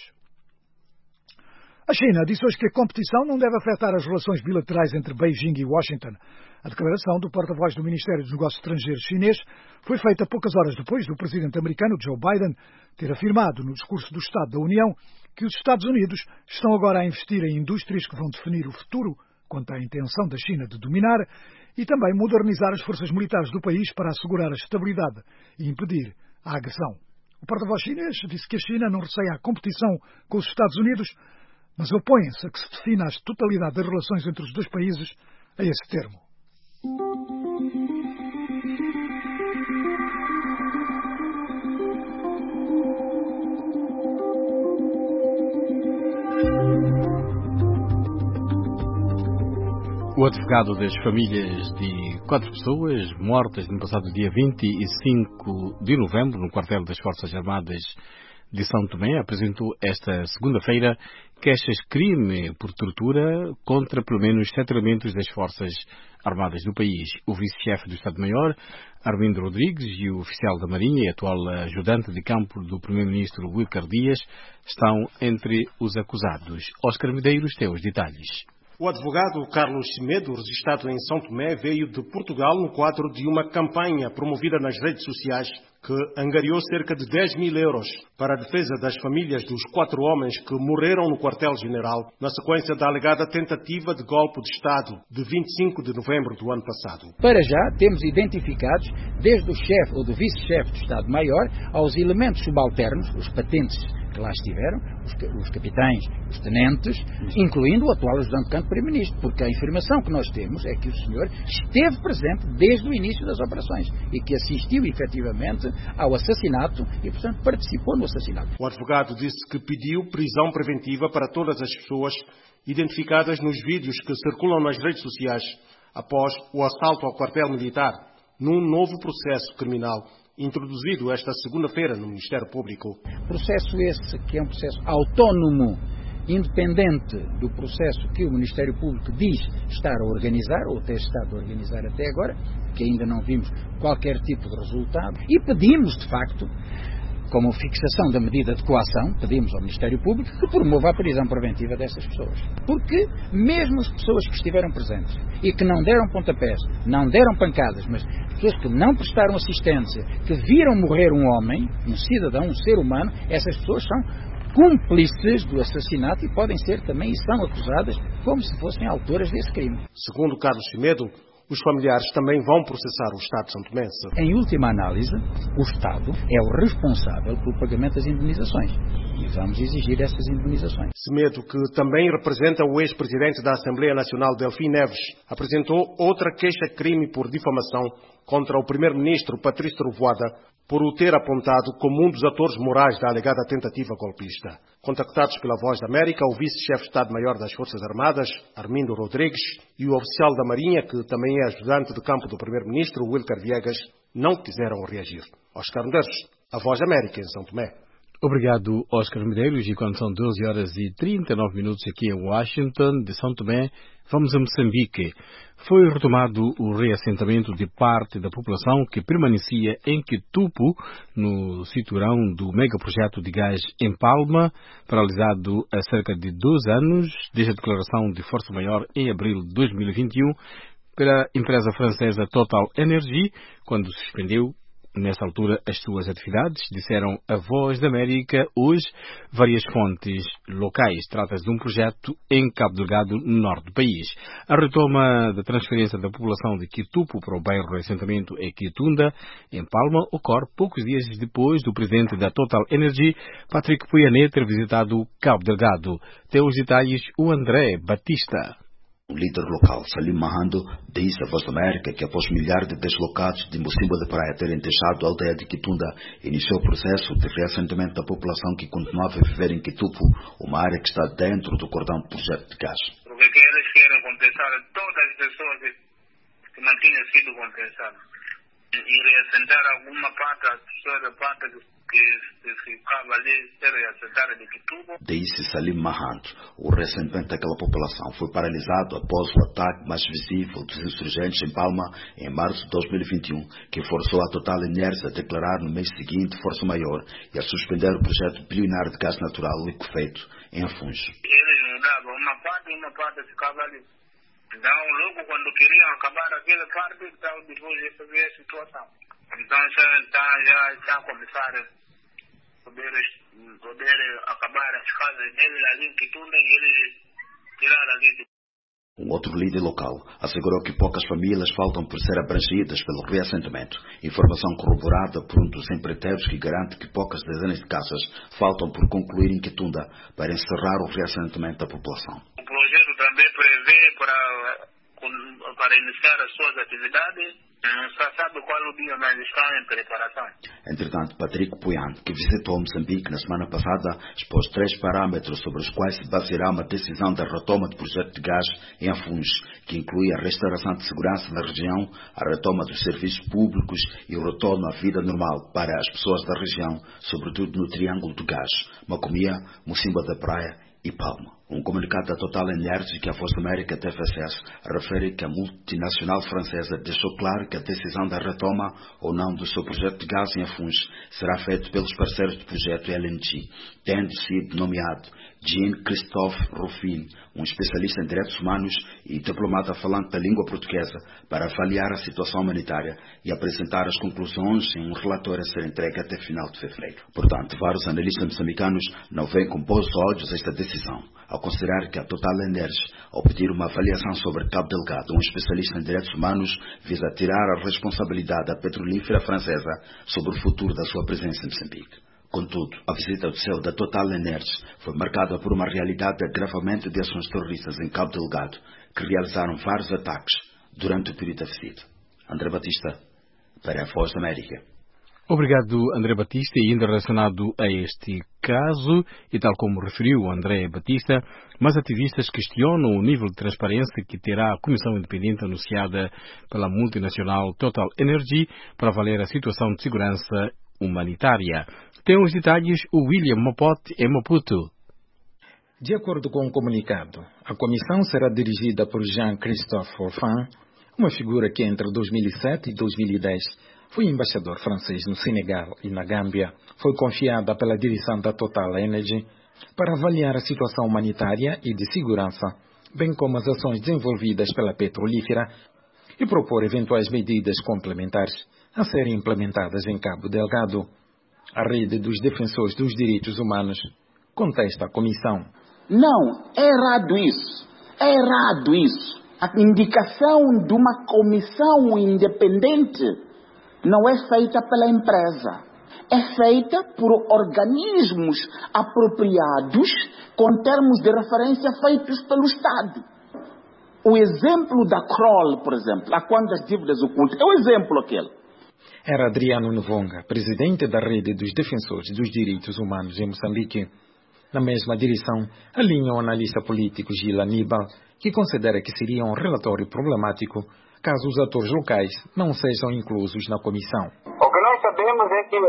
A China disse hoje que a competição não deve afetar as relações bilaterais entre Beijing e Washington. A declaração do porta-voz do Ministério dos Negócios Estrangeiros chinês foi feita poucas horas depois do presidente americano Joe Biden ter afirmado no discurso do Estado da União que os Estados Unidos estão agora a investir em indústrias que vão definir o futuro quanto à intenção da China de dominar e também modernizar as forças militares do país para assegurar a estabilidade e impedir a agressão. O porta-voz chinês disse que a China não receia a competição com os Estados Unidos, mas opõe-se a que se defina a totalidade das relações entre os dois países a esse termo. O advogado das famílias de quatro pessoas mortas no passado dia vinte e cinco de novembro no quartel das Forças Armadas de São Tomé apresentou esta segunda-feira queixas-crime por tortura contra pelo menos sete elementos das Forças Armadas do país. O vice-chefe do Estado-Maior, Armindo Rodrigues, e o oficial da Marinha e atual ajudante de campo do primeiro-ministro Wilker Dias estão entre os acusados. Oscar Medeiros tem os detalhes. O advogado Carlos Semedo, registrado em São Tomé, veio de Portugal no quadro de uma campanha promovida nas redes sociais que angariou cerca de dez mil euros para a defesa das famílias dos quatro homens que morreram no quartel-general na sequência da alegada tentativa de golpe de Estado de vinte e cinco de novembro do ano passado. Para já temos identificados, desde o chefe ou do vice-chefe do Estado-Maior aos elementos subalternos, os patentes que lá estiveram, os, os capitães, os tenentes, incluindo o atual ajudante de campo primeiro-ministro, porque a informação que nós temos é que o senhor esteve presente desde o início das operações e que assistiu efetivamente ao assassinato e, portanto, participou no assassinato. O advogado disse que pediu prisão preventiva para todas as pessoas identificadas nos vídeos que circulam nas redes sociais após o assalto ao quartel militar, num novo processo criminal introduzido esta segunda-feira no Ministério Público. Processo esse que é um processo autónomo, independente do processo que o Ministério Público diz estar a organizar, ou ter estado a organizar até agora, que ainda não vimos qualquer tipo de resultado, e pedimos, de facto, como fixação da medida de coação, pedimos ao Ministério Público que promova a prisão preventiva dessas pessoas. Porque mesmo as pessoas que estiveram presentes e que não deram pontapés, não deram pancadas, mas pessoas que não prestaram assistência, que viram morrer um homem, um cidadão, um ser humano, essas pessoas são cúmplices do assassinato e podem ser também, e são acusadas como se fossem autoras desse crime. Segundo Carlos Semedo, os familiares também vão processar o Estado santomense. Em última análise, o Estado é o responsável pelo pagamento das indemnizações e vamos exigir essas indemnizações. Semedo, que também representa o ex-presidente da Assembleia Nacional, Delfim Neves, apresentou outra queixa-crime por difamação contra o primeiro-ministro Patrício Trovoada por o ter apontado como um dos atores morais da alegada tentativa golpista. Contactados pela Voz da América, o vice-chefe de Estado-Maior das Forças Armadas, Armindo Rodrigues, e o oficial da Marinha, que também é ajudante de campo do primeiro-ministro, Wilker Viegas, não quiseram reagir. Oscar Medeiros, a Voz da América, em São Tomé. Obrigado, Oscar Medeiros. E quando são doze horas e trinta e nove minutos aqui em Washington, de São Tomé, vamos a Moçambique. Foi retomado o reassentamento de parte da população que permanecia em Quitupo, no cinturão do megaprojeto de gás em Palma, paralisado há cerca de dois anos, desde a declaração de força maior em abril de dois mil e vinte e um, pela empresa francesa Total Energy, quando suspendeu nessa altura as suas atividades, disseram a Voz da América hoje várias fontes locais. Trata-se de um projeto em Cabo Delgado, no norte do país. A retoma da transferência da população de Quitupo para o bairro de assentamento em Quitunda, em Palma, ocorre poucos dias depois do presidente da Total Energy, Patrick Pouyanné, ter visitado Cabo Delgado. Tem os detalhes o André Batista. Um líder local, Salim Mahando, disse à Voz da América que após milhares de deslocados de Mocimboa de Praia terem deixado a aldeia de Quitunda, iniciou o processo de reassentamento da população que continuava a viver em Quitupo, uma área que está dentro do cordão do projeto de gás. Porque que eles querem compensar todas as pessoas que não tinham sido compensadas e reassentar alguma parte, as pessoas da parte que ficava ali ser reassentada de Quitupo. Disse Salim Mahando, o reassentamento daquela população foi paralisado após o ataque mais visível dos insurgentes em Palma em março de dois mil e vinte e um, que forçou a Total Energia a declarar no mês seguinte força maior e a suspender o projeto bilionário de gás natural liquefeito em Afuns. Eles mudavam uma parte e uma parte ficava ali. Então, logo quando queriam acabar aquela parte, então depois essa veio a situação. Então já está, já está a começar a poder, poder acabar as casas deles ali em Quitunda e eles tirar ali. Um outro líder local assegurou que poucas famílias faltam por ser abrangidas pelo reassentamento, informação corroborada por um dos empreiteiros que garante que poucas dezenas de casas faltam por concluir em Quitunda para encerrar o reassentamento da população. O projeto também prevê para, para iniciar as suas atividades. Não se sabe qual o dia, mas estão em preparação. Entretanto, Patrick Puyan, que visitou Moçambique na semana passada, expôs três parâmetros sobre os quais se baseará uma decisão da retoma do projeto de gás em Afuns, que inclui a restauração de segurança na região, a retoma dos serviços públicos e o retorno à vida normal para as pessoas da região, sobretudo no Triângulo do Gás, Macomia, Mocimboa da Praia e Palma. Um comunicado da Total Energia que a Voz da América teve acesso refere que a multinacional francesa deixou claro que a decisão da retoma ou não do seu projeto de gás em Afuns será feita pelos parceiros do projeto L N G, tendo sido nomeado Jean-Christophe Ruffin, um especialista em direitos humanos e diplomata falante da língua portuguesa, para avaliar a situação humanitária e apresentar as conclusões em um relatório a ser entregue até final de fevereiro. Portanto, vários analistas moçambicanos não veem com bons olhos esta decisão, ao considerar que a Total Energia, ao pedir uma avaliação sobre Cabo Delgado, um especialista em direitos humanos, visa tirar a responsabilidade da petrolífera francesa sobre o futuro da sua presença em Moçambique. Contudo, a visita do céu da Total Energia foi marcada por uma realidade de agravamento de ações terroristas em Cabo Delgado, que realizaram vários ataques durante o período da visita. André Batista, para a Voz da América. Obrigado, André Batista. E ainda relacionado a este caso, e tal como referiu André Batista, mas ativistas questionam o nível de transparência que terá a comissão independente anunciada pela multinacional Total Energy para avaliar a situação de segurança humanitária. Tem os detalhes o William Mopote em Maputo. De acordo com o comunicado, a comissão será dirigida por Jean-Christophe Ruffin, uma figura que entre dois mil e sete e dois mil e dez foi embaixador francês no Senegal e na Gâmbia. Foi confiada pela direção da Total Energy para avaliar a situação humanitária e de segurança, bem como as ações desenvolvidas pela petrolífera e propor eventuais medidas complementares a serem implementadas em Cabo Delgado. A rede dos defensores dos direitos humanos contesta a comissão. Não, é errado isso. É errado isso. A indicação de uma comissão independente não é feita pela empresa. É feita por organismos apropriados com termos de referência feitos pelo Estado. O exemplo da Kroll, por exemplo, a quando as dívidas ocultas, é o exemplo aquele. Era Adriano Novonga, presidente da Rede dos Defensores dos Direitos Humanos em Moçambique. Na mesma direção, alinha o analista político Gil Aníbal, que considera que seria um relatório problemático caso os atores locais não sejam inclusos na comissão. O que nós sabemos é que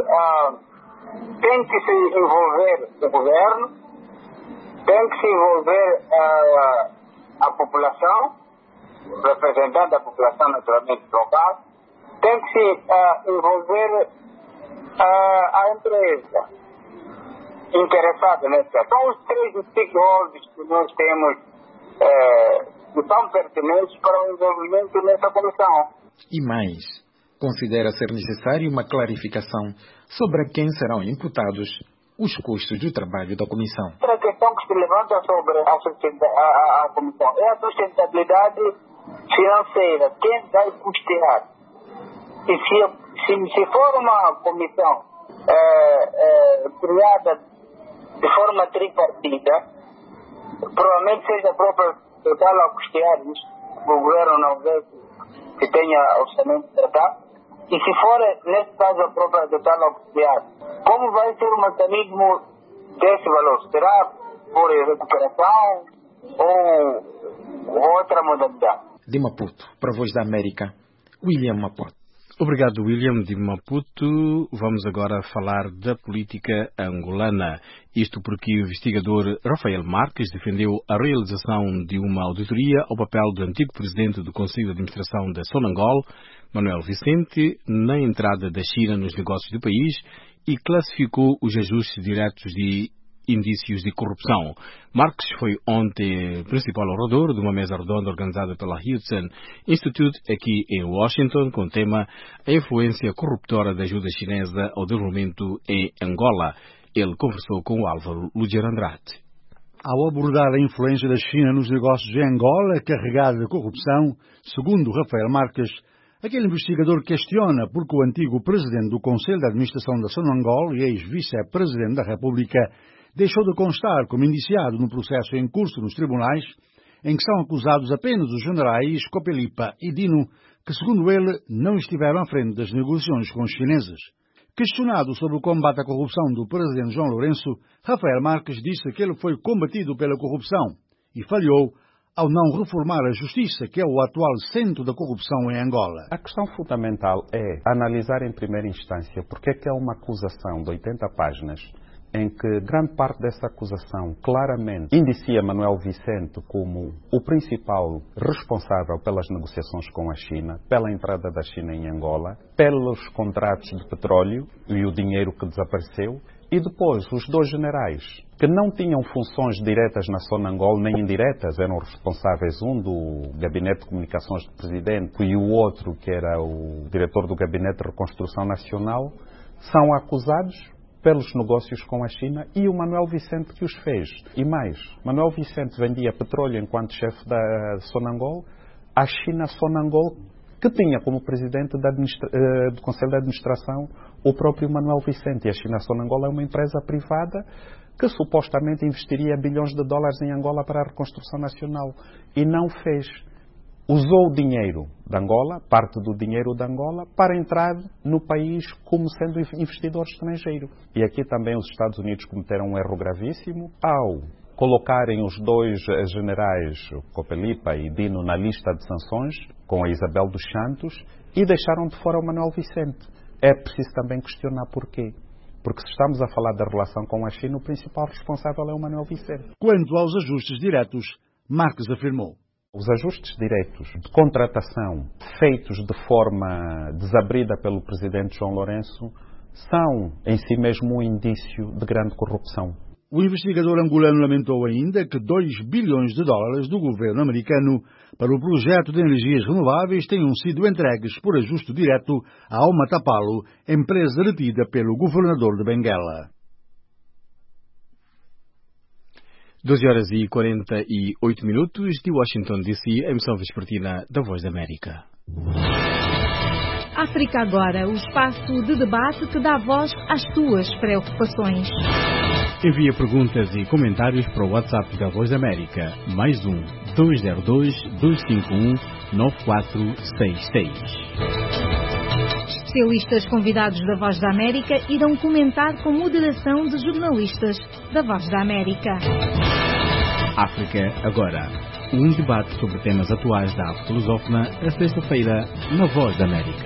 uh, tem que se envolver o governo, tem que se envolver uh, a população, representada a população naturalmente local, tem que se uh, envolver uh, a empresa interessada nessa. São os três stakeholders que nós temos uh, que são pertinentes para o envolvimento nessa comissão. E mais, considera ser necessária uma clarificação sobre a quem serão imputados os custos do trabalho da comissão. Outra questão que se levanta sobre a, a, a, a comissão é a sustentabilidade financeira. Quem vai custear? E se, se, se for uma comissão é, é, criada de forma tripartida, provavelmente seja a própria total a custear isso, o governo não vê que tenha orçamento de tratar. E se for, nesse caso, a própria total a custear, como vai ser o mecanismo desse valor? Será por recuperação ou outra modalidade? De Maputo, para a Voz da América, William Maputo. Obrigado, William de Maputo. Vamos agora falar da política angolana. Isto porque o investigador Rafael Marques defendeu a realização de uma auditoria ao papel do antigo presidente do Conselho de Administração da Sonangol, Manuel Vicente, na entrada da China nos negócios do país e classificou os ajustes diretos de indícios de corrupção. Marques foi ontem principal orador de uma mesa redonda organizada pela Hudson Institute aqui em Washington, com o tema A influência corruptora da ajuda chinesa ao desenvolvimento em Angola. Ele conversou com o Álvaro Luger Andrade. Ao abordar a influência da China nos negócios em Angola, carregada de corrupção, segundo Rafael Marques, aquele investigador questiona porque o antigo presidente do Conselho de Administração da Sonangol e ex-vice-presidente da República deixou de constar como indiciado no processo em curso nos tribunais, em que são acusados apenas os generais Copelipa e Dino, que, segundo ele, não estiveram à frente das negociações com os chineses. Questionado sobre o combate à corrupção do presidente João Lourenço, Rafael Marques disse que ele foi combatido pela corrupção e falhou ao não reformar a justiça, que é o atual centro da corrupção em Angola. A questão fundamental é analisar em primeira instância porque é que há uma acusação de oitenta páginas em que grande parte dessa acusação claramente indicia Manuel Vicente como o principal responsável pelas negociações com a China, pela entrada da China em Angola, pelos contratos de petróleo e o dinheiro que desapareceu, e depois os dois generais, que não tinham funções diretas na Sonangol nem indiretas, eram responsáveis, um do Gabinete de Comunicações do Presidente e o outro, que era o diretor do Gabinete de Reconstrução Nacional, são acusados pelos negócios com a China e o Manuel Vicente que os fez. E mais, Manuel Vicente vendia petróleo enquanto chefe da Sonangol, a China Sonangol, que tinha como presidente da administra... do Conselho de Administração o próprio Manuel Vicente. E a China Sonangol é uma empresa privada que supostamente investiria bilhões de dólares em Angola para a reconstrução nacional. E não fez. Usou o dinheiro de Angola, parte do dinheiro de Angola, para entrar no país como sendo investidor estrangeiro. E aqui também os Estados Unidos cometeram um erro gravíssimo ao colocarem os dois generais, Copelipa e Dino, na lista de sanções, com a Isabel dos Santos, e deixaram de fora o Manuel Vicente. É preciso também questionar porquê. Porque se estamos a falar da relação com a China, o principal responsável é o Manuel Vicente. Quanto aos ajustes diretos, Marques afirmou: os ajustes diretos de contratação feitos de forma desabrida pelo presidente João Lourenço são em si mesmo um indício de grande corrupção. O investigador angolano lamentou ainda que dois bilhões de dólares do governo americano para o projeto de energias renováveis tenham sido entregues por ajuste direto à Alma Tapalo, empresa detida pelo governador de Benguela. doze horas e quarenta e oito minutos de Washington, D C, a emissão vespertina da Voz da América. África Agora, o espaço de debate que dá voz às tuas preocupações. Envia perguntas e comentários para o WhatsApp da Voz da América, mais um, dois zero dois, dois cinco um, nove quatro seis seis. Especialistas convidados da Voz da América irão comentar com moderação de jornalistas da Voz da América. África Agora, um debate sobre temas atuais da África lusófona, a sexta-feira, na Voz da América.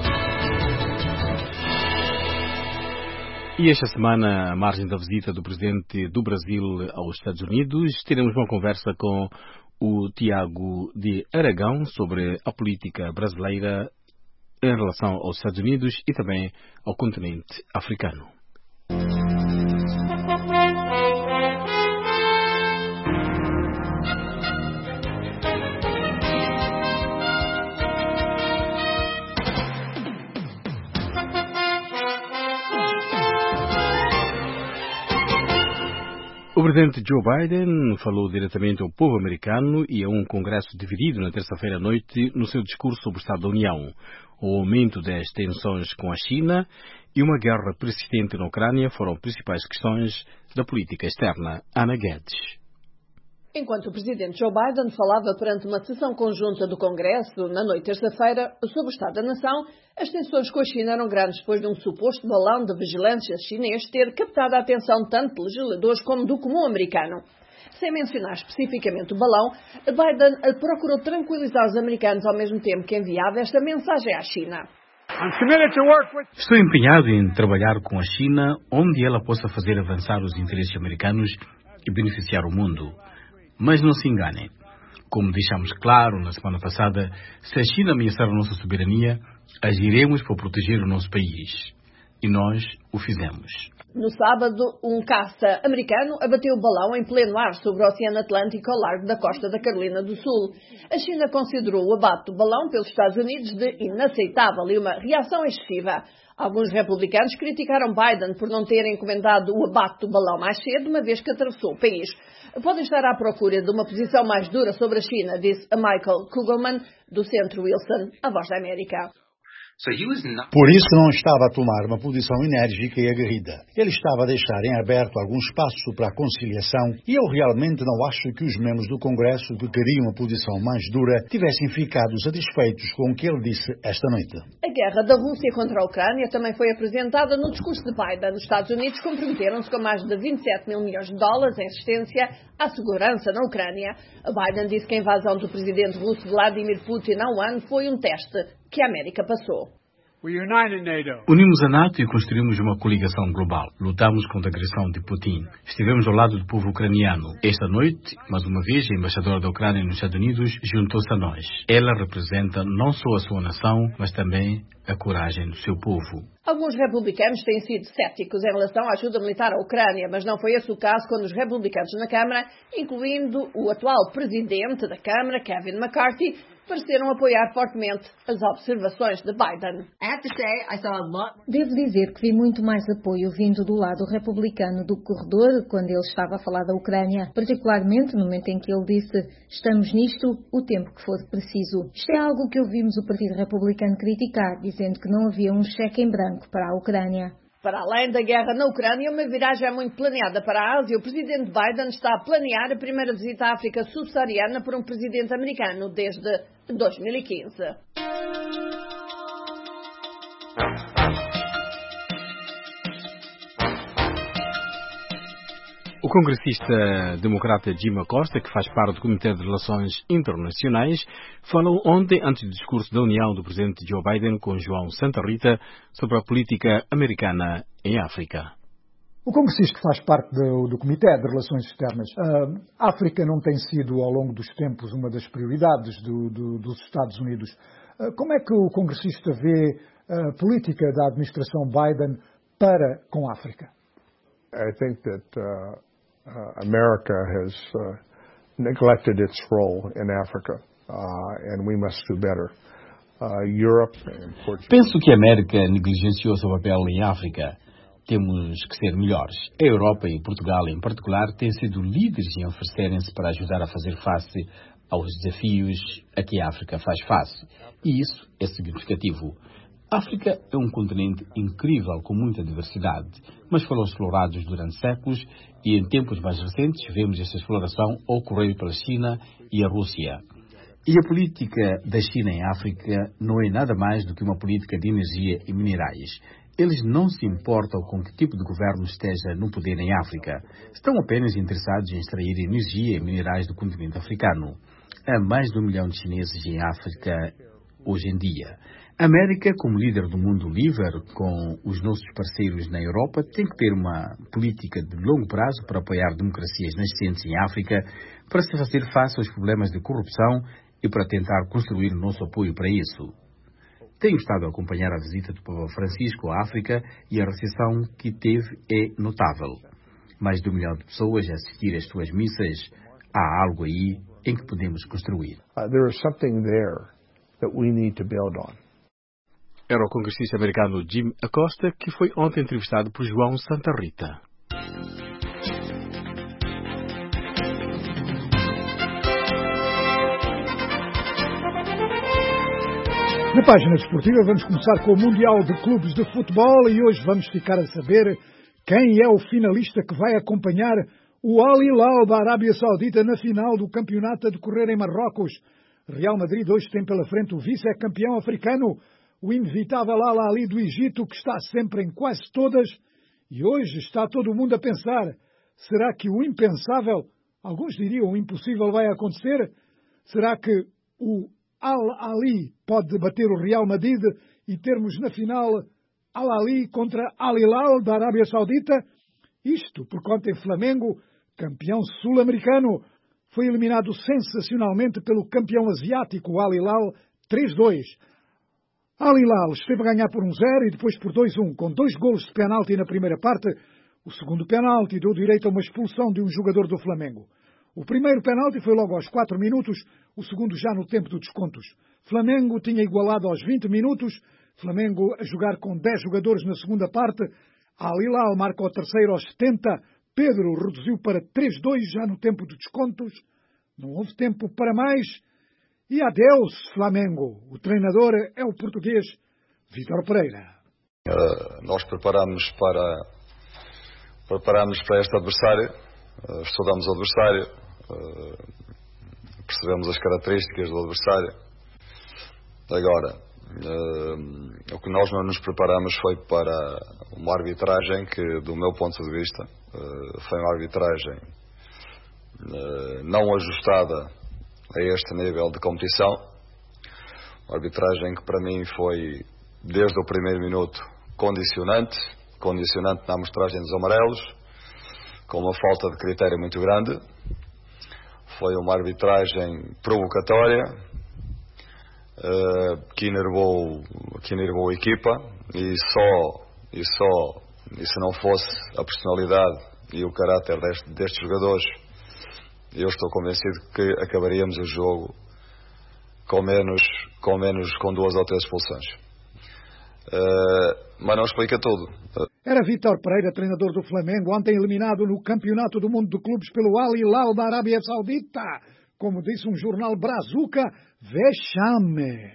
E esta semana, à margem da visita do presidente do Brasil aos Estados Unidos, teremos uma conversa com o Tiago de Aragão sobre a política brasileira em relação aos Estados Unidos e também ao continente africano. O presidente Joe Biden falou diretamente ao povo americano e a um congresso dividido na terça-feira à noite no seu discurso sobre o Estado da União. O aumento das tensões com a China e uma guerra persistente na Ucrânia foram principais questões da política externa. Ana Guedes. Enquanto o presidente Joe Biden falava perante uma sessão conjunta do Congresso na noite de terça-feira sobre o Estado da Nação, as tensões com a China eram grandes depois de um suposto balão de vigilância chinês ter captado a atenção tanto de legisladores como do comum americano. Sem mencionar especificamente o balão, Biden procurou tranquilizar os americanos ao mesmo tempo que enviava esta mensagem à China. Estou empenhado em trabalhar com a China onde ela possa fazer avançar os interesses americanos e beneficiar o mundo. Mas não se enganem. Como deixamos claro na semana passada, se a China ameaçar a nossa soberania, agiremos para proteger o nosso país. E nós o fizemos. No sábado, um caça americano abateu o balão em pleno ar sobre o Oceano Atlântico ao largo da costa da Carolina do Sul. A China considerou o abate do balão pelos Estados Unidos de inaceitável e uma reação excessiva. Alguns republicanos criticaram Biden por não ter encomendado o abate do balão mais cedo, uma vez que atravessou o país. Podem estar à procura de uma posição mais dura sobre a China, disse a Michael Kugelman, do Centro Wilson, a Voz da América. Por isso não estava a tomar uma posição enérgica e aguerrida. Ele estava a deixar em aberto algum espaço para a conciliação e eu realmente não acho que os membros do Congresso que queriam uma posição mais dura tivessem ficado satisfeitos com o que ele disse esta noite. A guerra da Rússia contra a Ucrânia também foi apresentada no discurso de Biden. Os Estados Unidos comprometeram-se com mais de vinte e sete mil milhões de dólares em assistência à segurança na Ucrânia. Biden disse que a invasão do presidente russo Vladimir Putin há um ano foi um teste que a América passou. Unimos a NATO e construímos uma coligação global. Lutamos contra a agressão de Putin. Estivemos ao lado do povo ucraniano. Esta noite, mais uma vez, a embaixadora da Ucrânia nos Estados Unidos juntou-se a nós. Ela representa não só a sua nação, mas também a coragem do seu povo. Alguns republicanos têm sido céticos em relação à ajuda militar à Ucrânia, mas não foi esse o caso quando os republicanos na Câmara, incluindo o atual presidente da Câmara, Kevin McCarthy, pareceram apoiar fortemente as observações de Biden. Devo dizer que vi muito mais apoio vindo do lado republicano do corredor quando ele estava a falar da Ucrânia, particularmente no momento em que ele disse estamos nisto o tempo que for preciso. Isto é algo que ouvimos o Partido Republicano criticar, dizendo que não havia um cheque em branco para a Ucrânia. Para além da guerra na Ucrânia, uma viragem é muito planeada para a Ásia. O presidente Biden está a planear a primeira visita à África subsaariana por um presidente americano desde dois mil e quinze. O congressista democrata Jim Acosta, que faz parte do Comitê de Relações Internacionais, falou ontem, antes do discurso da União do presidente Joe Biden com João Santa Rita, sobre a política americana em África. O congressista faz parte do, do Comitê de Relações Externas. A África não tem sido, ao longo dos tempos, uma das prioridades do, do, dos Estados Unidos. Como é que o congressista vê a política da administração Biden para com a África? I think that uh, uh, America has uh, neglected its role in Africa, uh, and we must do better. Uh, Europe and Portugal. Penso que a América negligenciou seu papel em África. Temos que ser melhores. A Europa e Portugal, em particular, têm sido líderes em oferecerem-se para ajudar a fazer face aos desafios a que a África faz face. E isso é significativo. A África é um continente incrível, com muita diversidade, mas foram explorados durante séculos e em tempos mais recentes vemos esta exploração ocorrer pela China e a Rússia. E a política da China em África não é nada mais do que uma política de energia e minerais. Eles não se importam com que tipo de governo esteja no poder em África. Estão apenas interessados em extrair energia e minerais do continente africano. Há mais de um milhão de chineses em África hoje em dia. A América, como líder do mundo livre, com os nossos parceiros na Europa, tem que ter uma política de longo prazo para apoiar democracias nascentes em África, para se fazer face aos problemas de corrupção e para tentar construir o nosso apoio para isso. Tenho estado a acompanhar a visita do Papa Francisco à África e a recepção que teve é notável. Mais de um milhão de pessoas a assistir às suas missas. Há algo aí em que podemos construir. Uh, there is something there that we need to build on. Era o congressista americano Jim Acosta, que foi ontem entrevistado por João Santa Rita. Na página desportiva vamos começar com o Mundial de Clubes de Futebol e hoje vamos ficar a saber quem é o finalista que vai acompanhar O Al Hilal da Arábia Saudita na final do campeonato a decorrer em Marrocos. Real Madrid hoje tem pela frente o vice-campeão africano, o inevitável Al Ahly do Egito, que está sempre em quase todas. E hoje está todo mundo a pensar, será que o impensável, alguns diriam o impossível, vai acontecer? Será que o Al Ahly pode bater o Real Madrid e termos na final Al Ahly contra Al Hilal da Arábia Saudita? Isto porque ontem Flamengo, campeão sul-americano, foi eliminado sensacionalmente pelo campeão asiático Al Hilal três a dois. Al Hilal esteve a ganhar por um zero e depois por dois a um, com dois golos de penalti na primeira parte. O segundo penalti deu direito a uma expulsão de um jogador do Flamengo. O primeiro penalti foi logo aos quatro minutos, o segundo já no tempo dos descontos. Flamengo tinha igualado aos vinte minutos, Flamengo a jogar com dez jogadores na segunda parte. Al Hilal marca o terceiro aos setenta, Pedro reduziu para três a dois já no tempo de descontos. Não houve tempo para mais. E adeus, Flamengo. O treinador é o português Vítor Pereira. Uh, nós preparamos para, preparamos para este adversário, uh, estudamos o adversário, uh, percebemos as características do adversário. Agora, uh, o que nós não nos preparamos foi para uma arbitragem que, do meu ponto de vista, uh, foi uma arbitragem uh, não ajustada a este nível de competição. Uma arbitragem que para mim foi, desde o primeiro minuto, condicionante, condicionante na amostragem dos amarelos, com uma falta de critério muito grande. Foi uma arbitragem provocatória, uh, que enervou, que enervou a equipa, e só, e só, e se não fosse a personalidade e o caráter deste, destes jogadores, eu estou convencido que acabaríamos o jogo com menos, com menos, com duas ou três expulsões. Uh, mas não explica tudo. Era Vítor Pereira, treinador do Flamengo, ontem eliminado no Campeonato do Mundo de Clubes pelo Al Hilal da Arábia Saudita. Como disse um jornal brazuca, vexame.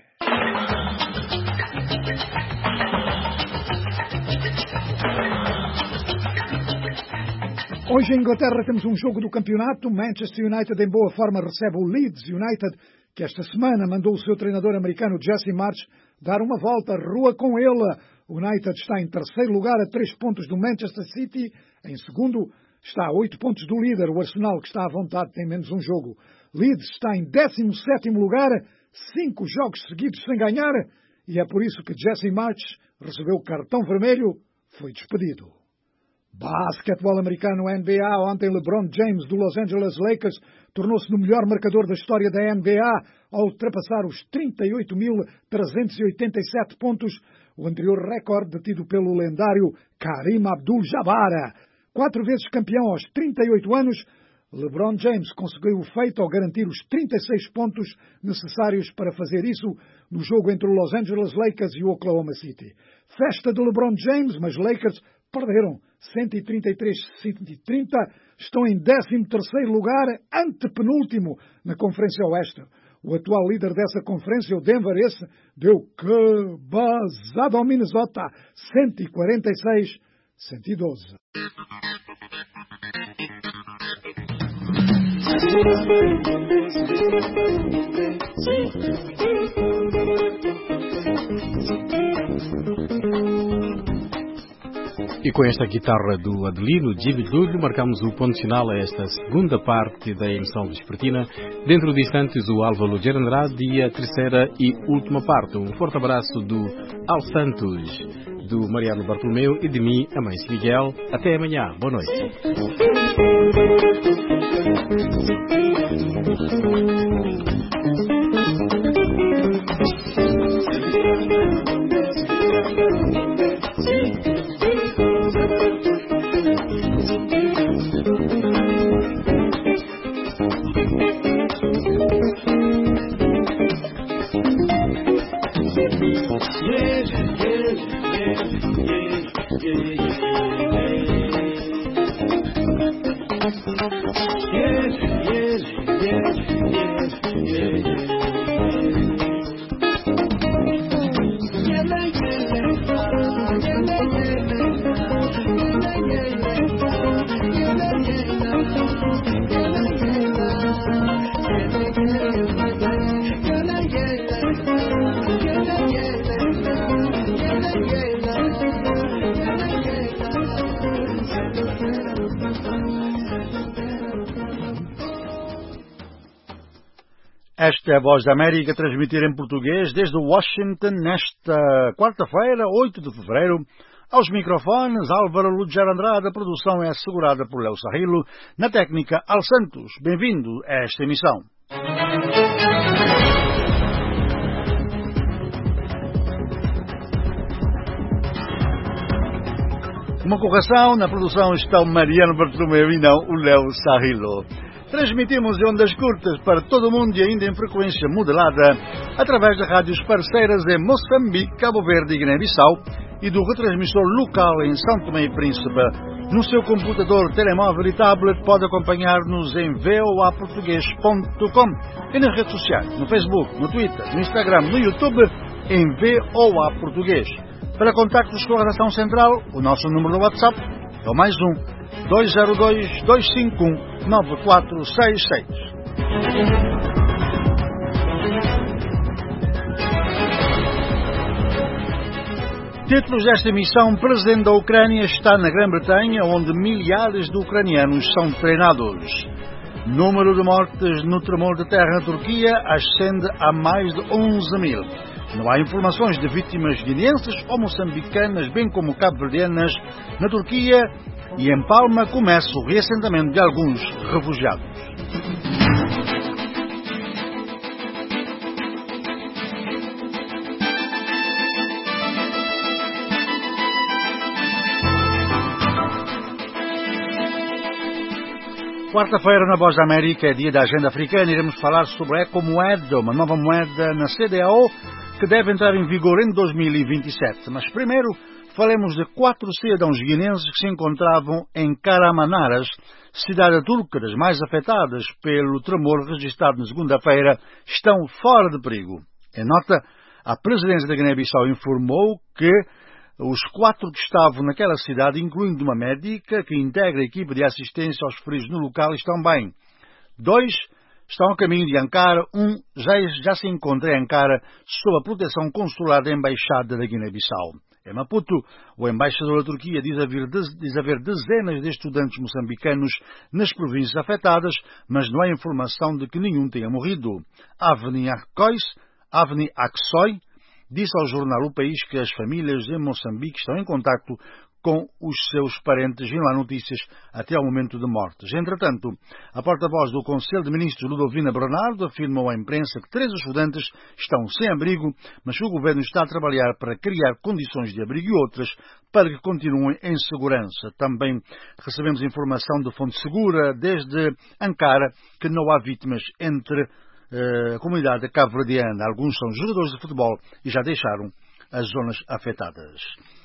Hoje em Inglaterra temos um jogo do campeonato. Manchester United em boa forma recebe o Leeds United, que esta semana mandou o seu treinador americano Jesse Marsch dar uma volta rua com ele. O United está em terceiro lugar a três pontos do Manchester City. Em segundo está a oito pontos do líder, o Arsenal, que está à vontade, tem menos um jogo. Leeds está em décimo sétimo lugar, cinco jogos seguidos sem ganhar, e é por isso que Jesse Marsch recebeu cartão vermelho, foi despedido. Basquetebol americano N B A. Ontem LeBron James do Los Angeles Lakers tornou-se no melhor marcador da história da N B A ao ultrapassar os trinta e oito mil trezentos e oitenta e sete pontos, o anterior recorde detido pelo lendário Kareem Abdul-Jabbar. Quatro vezes campeão aos trinta e oito anos, LeBron James conseguiu o feito ao garantir os trinta e seis pontos necessários para fazer isso no jogo entre o Los Angeles Lakers e o Oklahoma City. Festa de LeBron James, mas Lakers perderam cento e trinta e três a cento e trinta, estão em décimo terceiro lugar, antepenúltimo na Conferência Oeste. O atual líder dessa conferência, o Denver, esse, deu que basada ao Minnesota, cento e quarenta e seis a cento e doze. E com esta guitarra do Adelino Jimmy Lulho, marcamos o ponto final a esta segunda parte da emissão vespertina. Dentro de instantes, o Álvaro de Andrade e a terceira e última parte. Um forte abraço do Al Santos, do Mariano Bartolomeu e de mim, Amâncio Miguel. Até amanhã. Boa noite. Yeah. Esta é a Voz da América, transmitir em português desde Washington nesta quarta-feira, oito de fevereiro. Aos microfones, Álvaro Ludger Andrade, a produção é assegurada por Léo Sarrilo, na técnica, Al Santos. Bem-vindo a esta emissão. Uma correção, na produção está o Mariano Bartolomeu e não o Léo Sarrilo. Transmitimos em ondas curtas para todo o mundo e ainda em frequência modelada através de rádios parceiras em Moçambique, Cabo Verde e Guiné-Bissau e do retransmissor local em São Tomé e Príncipe. No seu computador, telemóvel e tablet pode acompanhar-nos em v o a português ponto com e nas redes sociais, no Facebook, no Twitter, no Instagram, no YouTube, em V O A Português. Para contactos com a redação central, o nosso número do WhatsApp é o mais um dois zero dois, dois cinco um, nove quatro seis seis. Títulos desta emissão: Presidente da Ucrânia está na Grã-Bretanha, onde milhares de ucranianos são treinados. Número de mortes no tremor de terra na Turquia ascende a mais de onze mil. Não há informações de vítimas guineenses ou moçambicanas, bem como cabo-verdianas, na Turquia, e em Palma começa o reassentamento de alguns refugiados. Quarta-feira, na Voz da América, é dia da Agenda Africana. Iremos falar sobre a Ecomoeda, uma nova moeda na C D A O, que deve entrar em vigor em dois mil e vinte e sete. Mas primeiro, falemos de quatro cidadãos guineenses que se encontravam em Karamanaras, cidade turca das mais afetadas pelo tremor registrado na segunda-feira, estão fora de perigo. Em nota, a presidência da Guiné-Bissau informou que os quatro que estavam naquela cidade, incluindo uma médica que integra a equipe de assistência aos feridos no local, estão bem. Dois estão a caminho de Ankara, um já, já se encontra em Ankara sob a proteção consular da Embaixada da Guiné-Bissau. Em Maputo, o embaixador da Turquia diz haver, diz haver dezenas de estudantes moçambicanos nas províncias afetadas, mas não há informação de que nenhum tenha morrido. Avni Aksoy, Avni Aksoy disse ao jornal O País que as famílias em Moçambique estão em contacto com os seus parentes e não há notícias até ao momento de mortes. Entretanto, a porta-voz do Conselho de Ministros, Ludovina Bernardo, afirmou à imprensa que três estudantes estão sem abrigo, mas que o governo está a trabalhar para criar condições de abrigo e outras para que continuem em segurança. Também recebemos informação de fonte segura desde Ankara que não há vítimas entre uh, a comunidade cabo-verdiana. Alguns são jogadores de futebol e já deixaram as zonas afetadas.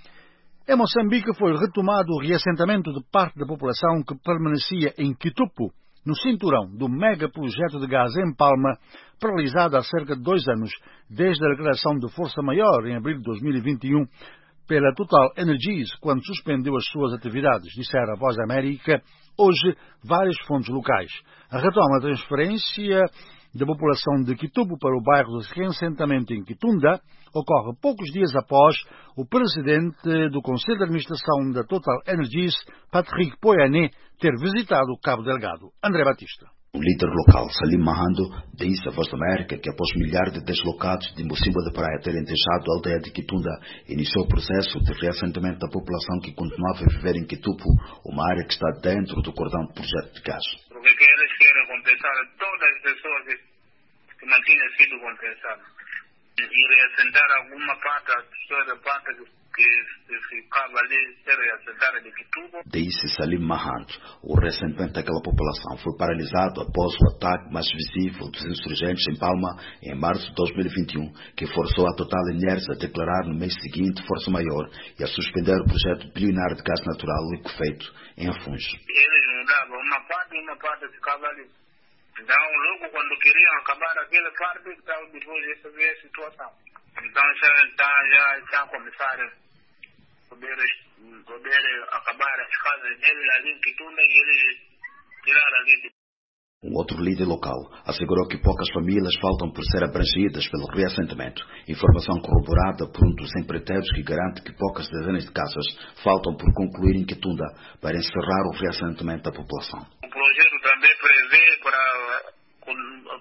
Em Moçambique foi retomado o reassentamento de parte da população que permanecia em Quitupo, no cinturão do mega-projeto de gás em Palma, paralisado há cerca de dois anos, desde a declaração de força maior em abril de dois mil e vinte e um pela Total Energies, quando suspendeu as suas atividades, disseram a Voz da América, hoje várias fontes locais. A retoma da transferência da população de Quitupo para o bairro de reassentamento em Quitunda ocorre poucos dias após o presidente do Conselho de Administração da Total Energies, Patrick Poyané, ter visitado Cabo Delgado. André Batista. O líder local, Salim Mahando, disse à Voz da América que após milhares de deslocados de Mocimba de Praia terem deixado a aldeia de Quitunda, iniciou o processo de reassentamento da população que continuava a viver em Quitupo, uma área que está dentro do cordão do projeto de gás. Porque eles querem compensar todas as pessoas que não tinham sido compensadas e reassentar alguma parte, as pessoas da parte que ficava ali ser reassentada de Quitupo. Disse Salim Mahando, o reassentamento daquela população foi paralisado após o ataque mais visível dos insurgentes em Palma em março de dois mil e vinte e um, que forçou a Total Energies a declarar no mês seguinte força maior e a suspender o projeto bilionário de gás natural liquefeito em Afuns. Eles mudavam uma parte e uma parte ficava ali. Então, logo quando queriam acabar aquela parte, então depois de ver a situação. Então, já, já, já, já começaram a poder, poder acabar as casas deles ali em Quitunda e eles tiraram ali de... Um outro líder local assegurou que poucas famílias faltam por ser abrangidas pelo reassentamento. Informação corroborada por um dos empreiteiros que garante que poucas dezenas de casas faltam por concluir em Quitunda para encerrar o reassentamento da população. O projeto também prevê para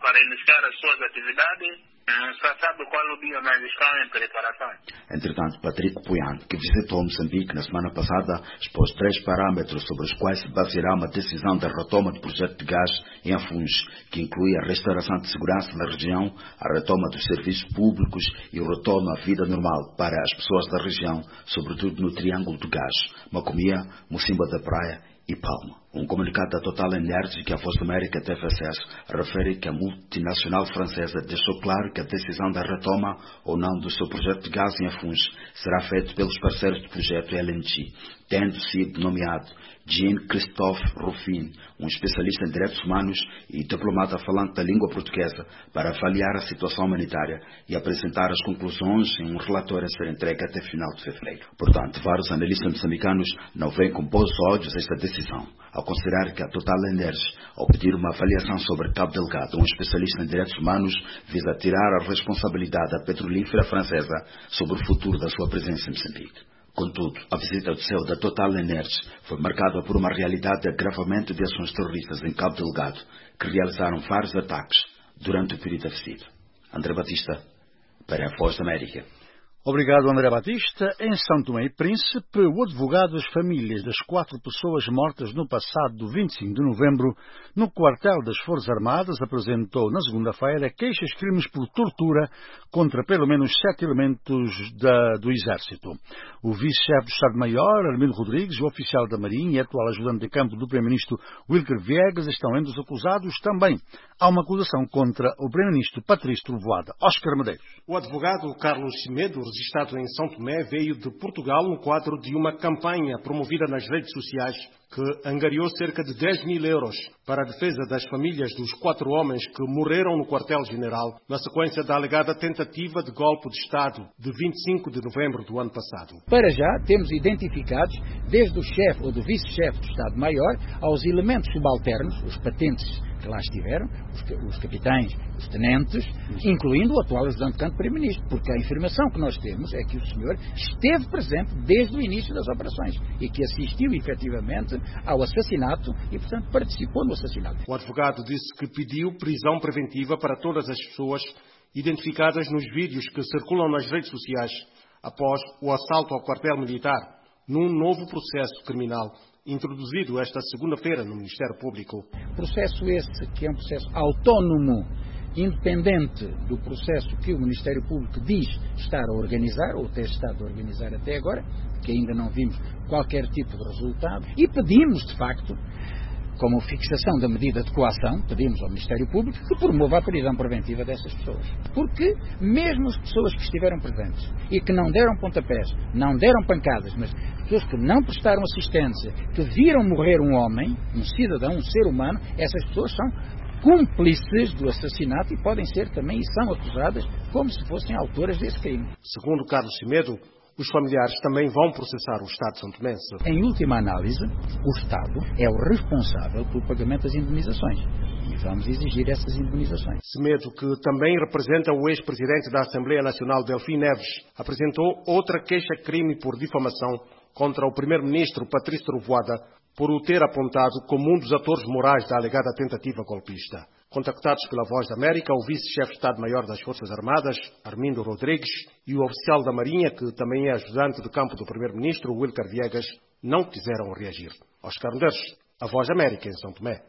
para iniciar as suas atividades. Não se sabe qual o dia, mas estão em preparação. Entretanto, Patrick Puyan, que visitou Moçambique na semana passada, expôs três parâmetros sobre os quais se baseará uma decisão de retoma do projeto de gás em Afuns, que inclui a restauração de segurança na região, a retoma dos serviços públicos e o retorno à vida normal para as pessoas da região, sobretudo no Triângulo do Gás, Macomia, Mocimba da Praia e Palma. Um comunicado da Total Energy que a Voz da América teve acesso refere que a multinacional francesa deixou claro que a decisão da retoma ou não do seu projeto de gás em Afuns será feita pelos parceiros do projeto L N G, tendo sido nomeado Jean-Christophe Ruffin, um especialista em direitos humanos e diplomata falante da língua portuguesa, para avaliar a situação humanitária e apresentar as conclusões em um relatório a ser entregue até final de fevereiro. Portanto, vários analistas moçambicanos não veem com bons olhos esta decisão, ao considerar que a Total Energy, ao pedir uma avaliação sobre Cabo Delgado, um especialista em direitos humanos, visa tirar a responsabilidade à petrolífera francesa sobre o futuro da sua presença em Moçambique. Contudo, a visita do C E O da Total Energy foi marcada por uma realidade de agravamento de ações terroristas em Cabo Delgado, que realizaram vários ataques durante o período da visita. André Batista, para a Voz da América. Obrigado, André Batista. Em São Tomé e Príncipe, o advogado das famílias das quatro pessoas mortas no passado vinte e cinco de novembro no quartel das Forças Armadas apresentou na segunda-feira queixas-crimes por tortura contra pelo menos sete elementos da, do Exército. O vice-chefe do Estado-Maior, Armindo Rodrigues, o oficial da Marinha e atual ajudante de campo do Primeiro-Ministro Wilker Viegas estão entre os acusados também. Há uma acusação contra o Primeiro-Ministro Patrício Trovoada. Oscar Medeiros. O advogado Carlos Semedo, registrado em São Tomé, veio de Portugal no quadro de uma campanha promovida nas redes sociais que angariou cerca de dez mil euros para a defesa das famílias dos quatro homens que morreram no quartel-general na sequência da alegada tentativa de golpe de Estado de vinte e cinco de novembro do ano passado. Para já, temos identificados, desde o chefe ou do vice-chefe do Estado-Maior aos elementos subalternos, os patentes que lá estiveram, os, os capitães, os tenentes, incluindo o atual ajudante de campo do Primeiro-Ministro, porque a informação que nós temos é que o senhor esteve presente desde o início das operações e que assistiu efetivamente ao assassinato e, portanto, participou no assassinato. O advogado disse que pediu prisão preventiva para todas as pessoas identificadas nos vídeos que circulam nas redes sociais após o assalto ao quartel militar, num novo processo criminal introduzido esta segunda-feira no Ministério Público. Processo esse que é um processo autónomo, independente do processo que o Ministério Público diz estar a organizar, ou ter estado a organizar até agora, que ainda não vimos qualquer tipo de resultado, e pedimos, de facto, como fixação da medida de coação, pedimos ao Ministério Público que promova a prisão preventiva dessas pessoas. Porque mesmo as pessoas que estiveram presentes e que não deram pontapés, não deram pancadas, mas pessoas que não prestaram assistência, que viram morrer um homem, um cidadão, um ser humano, essas pessoas são cúmplices do assassinato e podem ser também e são acusadas como se fossem autoras desse crime. Segundo Carlos Semedo, os familiares também vão processar o Estado santomense. Em última análise, o Estado é o responsável pelo pagamento das indemnizações. E vamos exigir essas indemnizações. Semedo, que também representa o ex-presidente da Assembleia Nacional, Delfim Neves, apresentou outra queixa-crime por difamação contra o primeiro-ministro Patrício Trovoada por o ter apontado como um dos atores morais da alegada tentativa golpista. Contactados pela Voz da América, o vice-chefe de Estado-Maior das Forças Armadas, Armindo Rodrigues, e o oficial da Marinha, que também é ajudante de campo do primeiro-ministro, Wilker Viegas, não quiseram reagir. Oscar Medeiros, a Voz da América em São Tomé.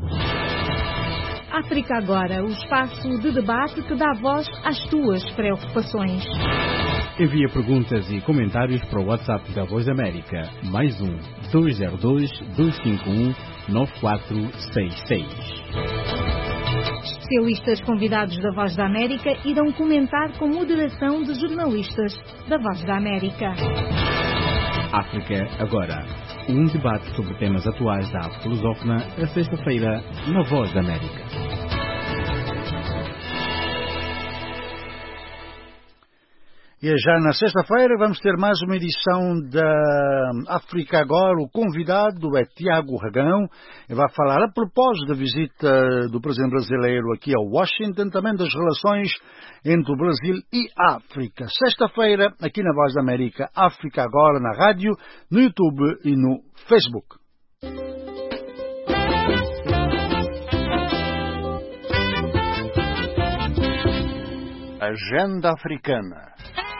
África Agora, o espaço de debate que dá voz às tuas preocupações. Envia perguntas e comentários para o WhatsApp da Voz da América, mais um, dois zero dois, dois cinco um, nove quatro seis seis. Especialistas convidados da Voz da América irão comentar com moderação de jornalistas da Voz da América. África Agora, um debate sobre temas atuais da África lusófona, a sexta-feira, na Voz da América. E já na sexta-feira vamos ter mais uma edição da África Agora. O convidado é Tiago Ragão. Ele vai falar a propósito da visita do presidente brasileiro aqui a Washington, também das relações entre o Brasil e a África. Sexta-feira, aqui na Voz da América, África Agora, na rádio, no YouTube e no Facebook. Agenda Africana.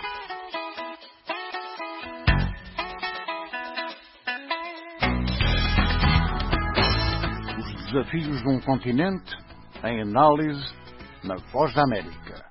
Os desafios de um continente em análise na Voz da América.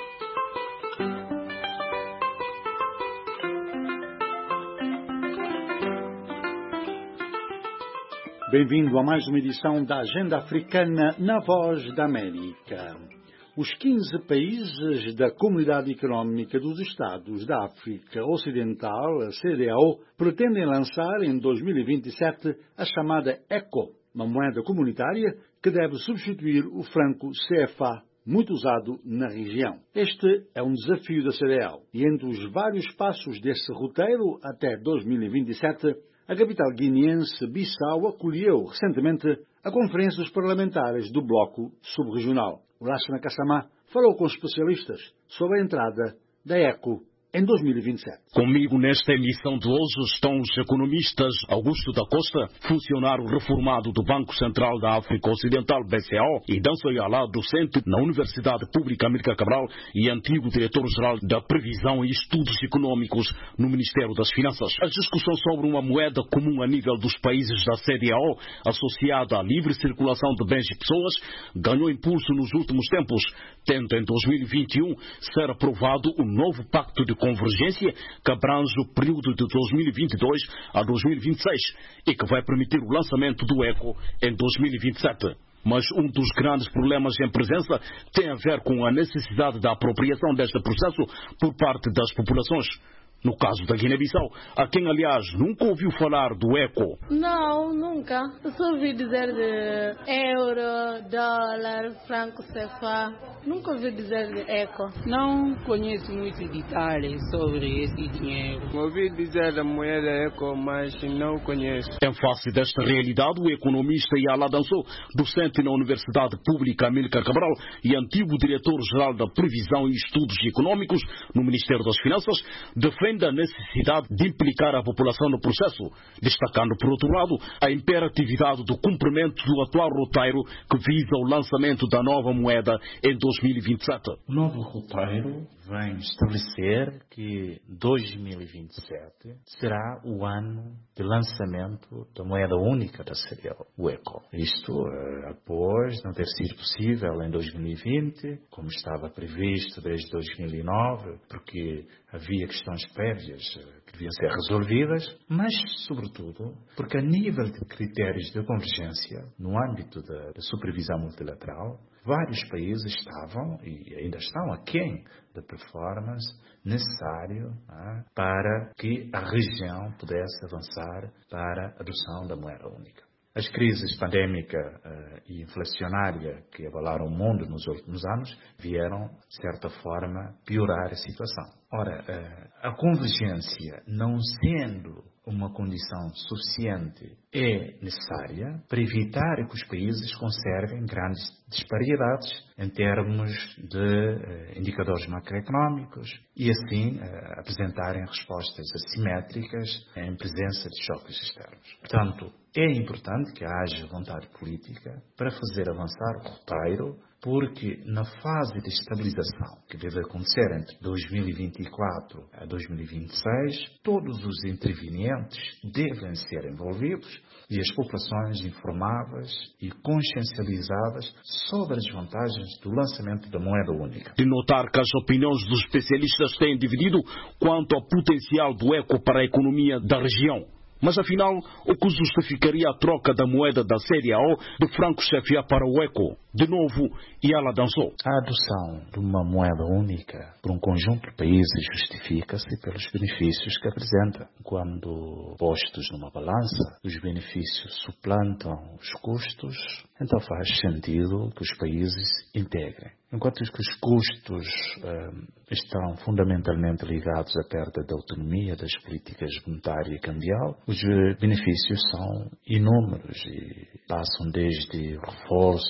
Bem-vindo a mais uma edição da Agenda Africana na Voz da América. Os quinze países da Comunidade Económica dos Estados da África Ocidental, a C D A O, pretendem lançar em dois mil e vinte e sete a chamada ECO, uma moeda comunitária que deve substituir o franco C F A, muito usado na região. Este é um desafio da C D A O e entre os vários passos desse roteiro até dois mil e vinte e sete, a capital guineense Bissau acolheu recentemente a Conferência dos Parlamentares do Bloco Subregional. O Lassana Kassamá falou com especialistas sobre a entrada da ECO em dois mil e vinte e sete. Comigo nesta emissão de hoje estão os economistas Augusto da Costa, funcionário reformado do Banco Central da África Ocidental, B C A O, e Danso Ayala, docente na Universidade Pública Amílcar Cabral e antigo diretor-geral da Previsão e Estudos Econômicos no Ministério das Finanças. A discussão sobre uma moeda comum a nível dos países da C D A O, associada à livre circulação de bens e pessoas, ganhou impulso nos últimos tempos, tendo em dois mil e vinte e um ser aprovado o novo Pacto de Convergência que abrange o período de dois mil e vinte e dois a dois mil e vinte e seis e que vai permitir o lançamento do ECO em dois mil e vinte e sete. Mas um dos grandes problemas em presença tem a ver com a necessidade da apropriação deste processo por parte das populações. No caso da Guiné-Bissau, a quem, aliás, nunca ouviu falar do ECO. Não, nunca. Eu só ouvi dizer de euro, dólar, franco, C F A. Nunca ouvi dizer de ECO. Não conheço muitos detalhes sobre esse dinheiro. Ouvi dizer da moeda ECO, mas não conheço. Em face desta realidade, o economista Ayala Danso, docente na Universidade Pública Amílcar Cabral e antigo diretor-geral da Previsão e Estudos Econômicos no Ministério das Finanças, defende a necessidade de implicar a população no processo, destacando, por outro lado, a imperatividade do cumprimento do atual roteiro que visa o lançamento da nova moeda em dois mil e vinte e sete. O novo roteiro vem estabelecer que dois mil e vinte e sete será o ano de lançamento da moeda única da C D A O, o ECO. Isto uh, após não ter sido possível em dois mil e vinte, como estava previsto desde dois mil e nove, porque havia questões prévias que deviam ser resolvidas, mas, sobretudo, porque a nível de critérios de convergência, no âmbito da, da supervisão multilateral, vários países estavam e ainda estão aquém da performance necessário ah, para que a região pudesse avançar para a adoção da moeda única. As crises pandémica uh, e inflacionária que abalaram o mundo nos últimos anos vieram, de certa forma, piorar a situação. Ora, uh, a convergência, não sendo uma condição suficiente, é necessária para evitar que os países conservem grandes disparidades em termos de uh, indicadores macroeconómicos e, assim, uh, apresentarem respostas assimétricas em presença de choques externos. Portanto, é importante que haja vontade política para fazer avançar o roteiro, porque na fase de estabilização que deve acontecer entre dois mil e vinte e quatro a dois mil e vinte e seis, todos os intervenientes devem ser envolvidos e as populações informadas e consciencializadas sobre as vantagens do lançamento da moeda única. De notar que as opiniões dos especialistas têm dividido quanto ao potencial do ECO para a economia da região. Mas, afinal, o que justificaria a troca da moeda da C D A O de franco C F A para o ECO? De novo, Ayala Danso. A adoção de uma moeda única por um conjunto de países justifica-se pelos benefícios que apresenta. Quando postos numa balança, os benefícios suplantam os custos, então faz sentido que os países integrem. Enquanto que os custos um, estão fundamentalmente ligados à perda de autonomia das políticas monetária e cambial, os benefícios são inúmeros e passam desde reforço de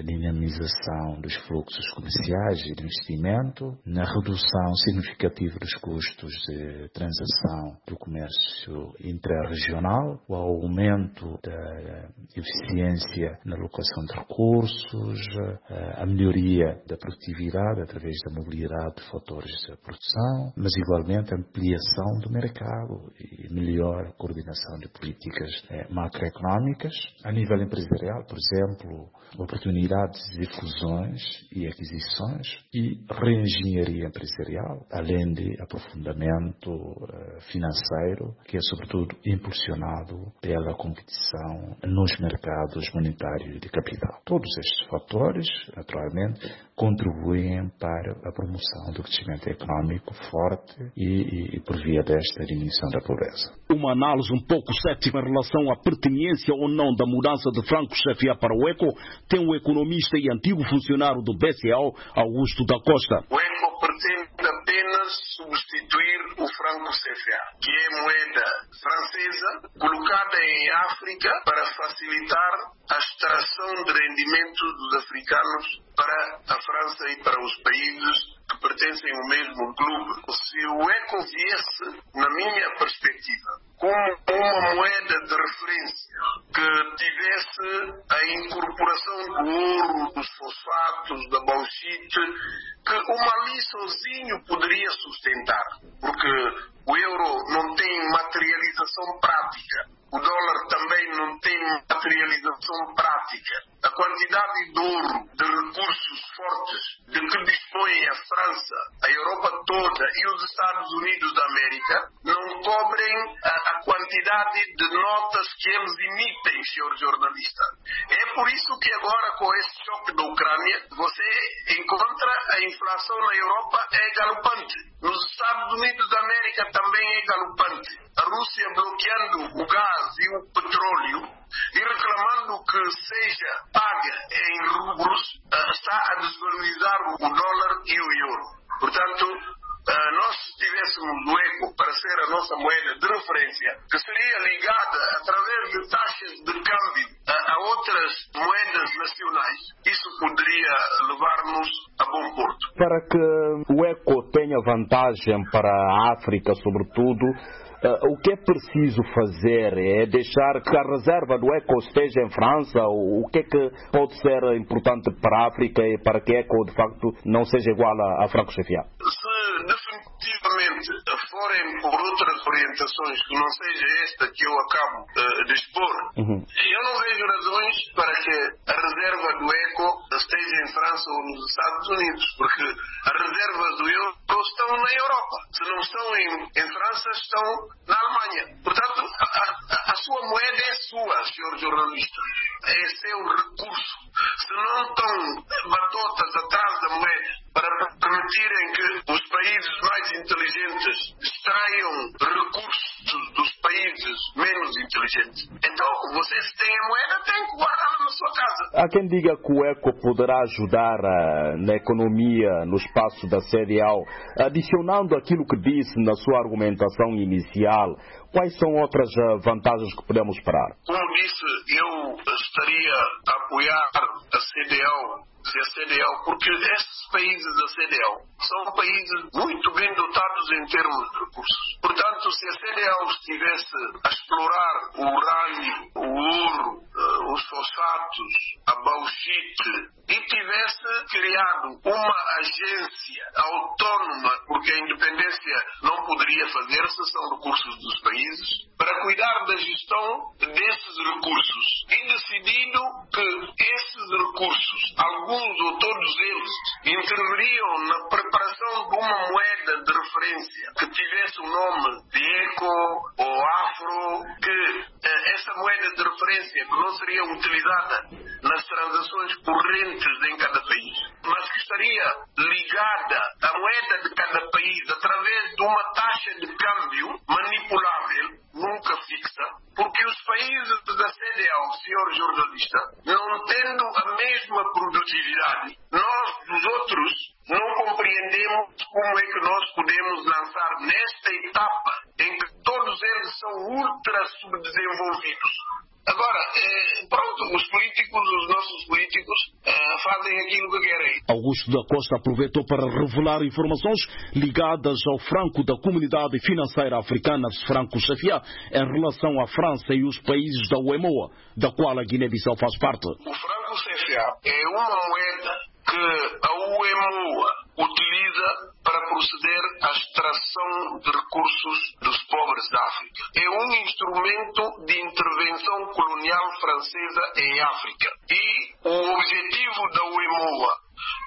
da dinamização dos fluxos comerciais e de investimento, na redução significativa dos custos de transação do comércio intrarregional, o aumento da eficiência na alocação de recursos, a melhoria da produtividade através da mobilidade de fatores de produção, mas igualmente a ampliação do mercado e melhor coordenação de políticas eh, macroeconómicas. A nível empresarial, por exemplo, oportunidades de fusões e aquisições e reengenharia empresarial, além de aprofundamento eh, financeiro, que é sobretudo impulsionado pela competição nos mercados monetários de capital. Todos estes fatores, naturalmente, contribuem para a promoção do crescimento económico forte e, e, por via desta, diminuição da pobreza. Uma análise um pouco cética em relação à pertinência ou não da mudança de franco C F A para o ECO tem o economista e antigo funcionário do B C A O, Augusto da Costa. O ECO pretende apenas substituir o franco C F A, que é moeda francesa colocada em África para facilitar a extração de rendimento dos africanos para a França e para os países que pertencem ao mesmo clube. Se o ECO viesse, na minha perspectiva, como uma moeda de referência que tivesse a incorporação do ouro, dos fosfatos, da bauxite, que o Mali sozinho poderia sustentar, porque o euro não tem materialização prática. O dólar também não tem materialização prática. A quantidade de ouro, de recursos fortes de que dispõem a França, a Europa toda e os Estados Unidos da América não cobrem a, a quantidade de notas que eles emitem, senhor jornalista. É por isso que agora, com esse choque da Ucrânia, você encontra a inflação na Europa é galopante. Nos Estados Unidos da América também é galopante. A Rússia bloqueando o gás e o petróleo e reclamando que seja paga em rublos, está a desvalorizar o dólar e o euro. Portanto, nós tivéssemos o ECO para ser a nossa moeda de referência, que seria ligada através de taxas de câmbio a, a outras moedas nacionais, isso poderia levar-nos a bom porto. Para que o ECO tenha vantagem para a África, sobretudo, Uh, o que é preciso fazer? É deixar que a reserva do ECO esteja em França? O que é que pode ser importante para a África e para que a ECO, de facto, não seja igual a, a franco C F A? Se definitivamente forem por outras orientações que não seja esta que eu acabo uh, de expor, uhum. eu não vejo razões para que a reserva do ECO esteja em França ou nos Estados Unidos, porque as reservas do euro estão na Europa. Se não estão em, em França, estão na Alemanha. Portanto, a, a, a sua moeda é sua, senhor jornalista. É seu recurso. Se não estão batotas atrás da moeda para permitirem que os países mais inteligentes extraiam recursos dos países menos inteligentes, então vocês têm a moeda, têm que guardá-la na sua casa. Há quem diga que o ECO poderá ajudar uh, na economia, no espaço da C D A O, adicionando aquilo que disse na sua argumentação inicial. Quais são outras uh, vantagens que podemos esperar? Como disse, eu estaria a apoiar a C D A O, se a C D A O, porque esses países da C D A O são países muito bem dotados em termos de recursos. Portanto, se a C D A O estivesse a explorar o urânio, o ouro, uh, os fosfatos, a bauxite, e tivesse criado uma agência autónoma, porque a independência não poderia fazer-se, são recursos dos países, para cuidar da gestão desses recursos e decidido que esses recursos, alguns ou todos eles, interviriam na preparação de uma moeda de referência que tivesse o nome de ECO ou Afro, que eh, essa moeda de referência que não seria utilizada nas transações correntes em cada país, mas que estaria ligada à moeda de cada país através de uma taxa de câmbio manipulável, nunca fixa, porque os países da C D A O, senhor jornalista, não tendo a mesma produtividade, nós, os outros, não compreendemos como é que nós podemos lançar nesta etapa em que todos eles são ultra subdesenvolvidos Agora, eh, pronto, os políticos, os nossos políticos, eh, fazem aquilo que querem. Augusto da Costa aproveitou para revelar informações ligadas ao franco da Comunidade Financeira Africana, Franco C F A, em relação à França e os países da U E M O A, da qual a Guiné-Bissau faz parte. O franco C F A é uma moeda que a U E M O A utiliza para proceder à extração de recursos dos pobres da África. É um instrumento de intervenção colonial francesa em África. E o objetivo da U E M O A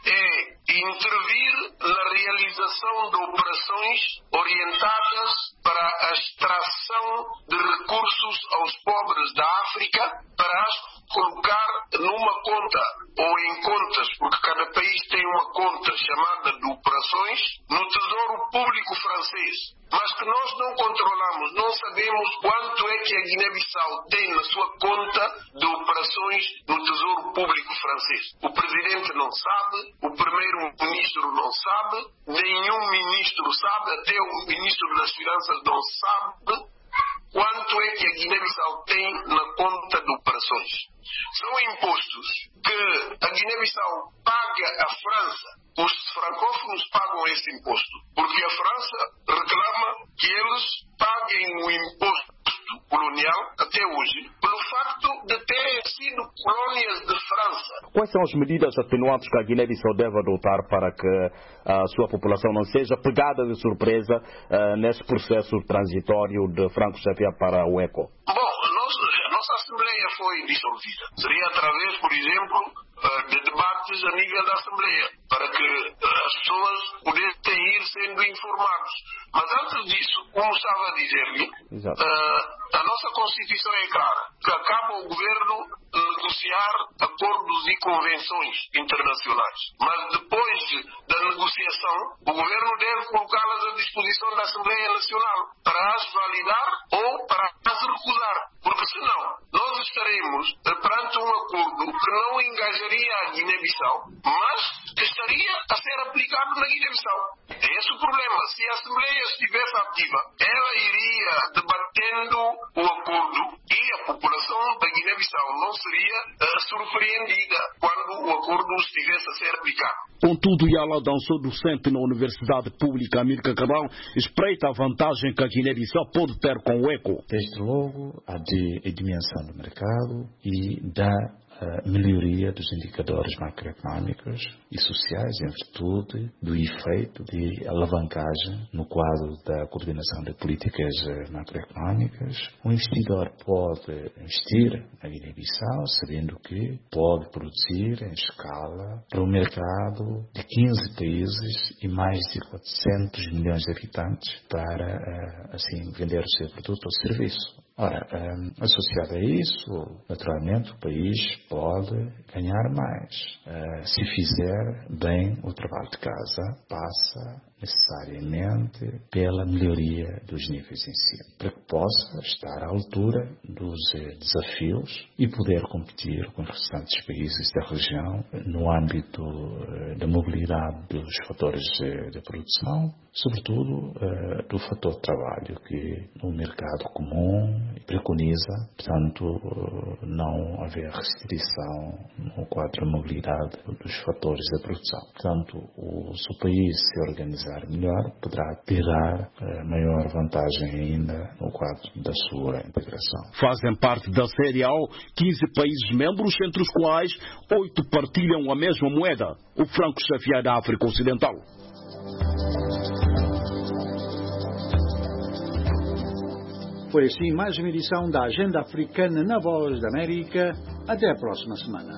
é intervir na realização de operações orientadas para a extração de recursos aos pobres da África, para as colocar numa conta ou em contas, porque cada país tem uma conta chamada de operações, no Tesouro Público francês, mas que nós não controlamos, não sabemos quanto é que a Guiné-Bissau tem na sua conta de operações no Tesouro Público francês. O presidente não sabe, o primeiro-ministro não sabe, nenhum ministro sabe, até o ministro das Finanças não sabe quanto é que a Guiné-Bissau tem na conta de operações. São impostos que a Guiné-Bissau paga à França. Os francófonos pagam esse imposto, porque a França reclama que eles paguem o imposto colonial até hoje, pelo facto de terem sido colónias de França. Quais são as medidas atenuantes que a Guiné-Bissau deve adotar para que a sua população não seja pegada de surpresa uh, nesse processo transitório de Franco C F A para o ECO? Bom, nós, a nossa Assembleia foi dissolvida. Seria através, por exemplo, de debates a nível da Assembleia, para que as pessoas pudessem ir sendo informados. Mas antes disso, como estava a dizer-lhe, uh, a nossa Constituição é clara, que acaba o governo negociar acordos e convenções internacionais. Mas depois da negociação, o governo deve colocá-las à disposição da Assembleia Nacional para as validar ou para as recusar. Porque senão, nós estaremos perante um acordo que não engajaria a Guiné-Bissau, mas que estaria a ser aplicado na Guiné-Bissau. É esse o problema. Se a Assembleia estivesse ativa, ela iria debatendo o acordo e a população da Guiné-Bissau não seria uh, surpreendida quando o acordo estivesse a ser aplicado. Contudo, Yala Danso, docente na Universidade Pública Amílcar Cabral, espreita a vantagem que a Guiné-Bissau pode ter com o ECO. Desde logo, a de a dimensão do mercado e da a melhoria dos indicadores macroeconómicos e sociais em virtude do efeito de alavancagem no quadro da coordenação de políticas macroeconómicas. O investidor pode investir na Guiné-Bissau sabendo que pode produzir em escala para um mercado de quinze países e mais de quatrocentos milhões de habitantes para, assim, vender o seu produto ou serviço. Ora, associado a isso, naturalmente o país pode ganhar mais. Se fizer bem o trabalho de casa, passa necessariamente pela melhoria dos níveis de ensino, para que possa estar à altura dos desafios e poder competir com os restantes países da região no âmbito da mobilidade dos fatores de produção, sobretudo do fator de trabalho, que no mercado comum preconiza, portanto, não haver restrição no quadro da mobilidade dos fatores da produção. Portanto, o, se o país se organizar melhor, poderá tirar eh, maior vantagem ainda no quadro da sua integração. Fazem parte da C E D A O quinze países membros, entre os quais oito partilham a mesma moeda, o franco C F A da África Ocidental. Foi assim mais uma edição da Agenda Africana na Voz da América. Até a próxima semana.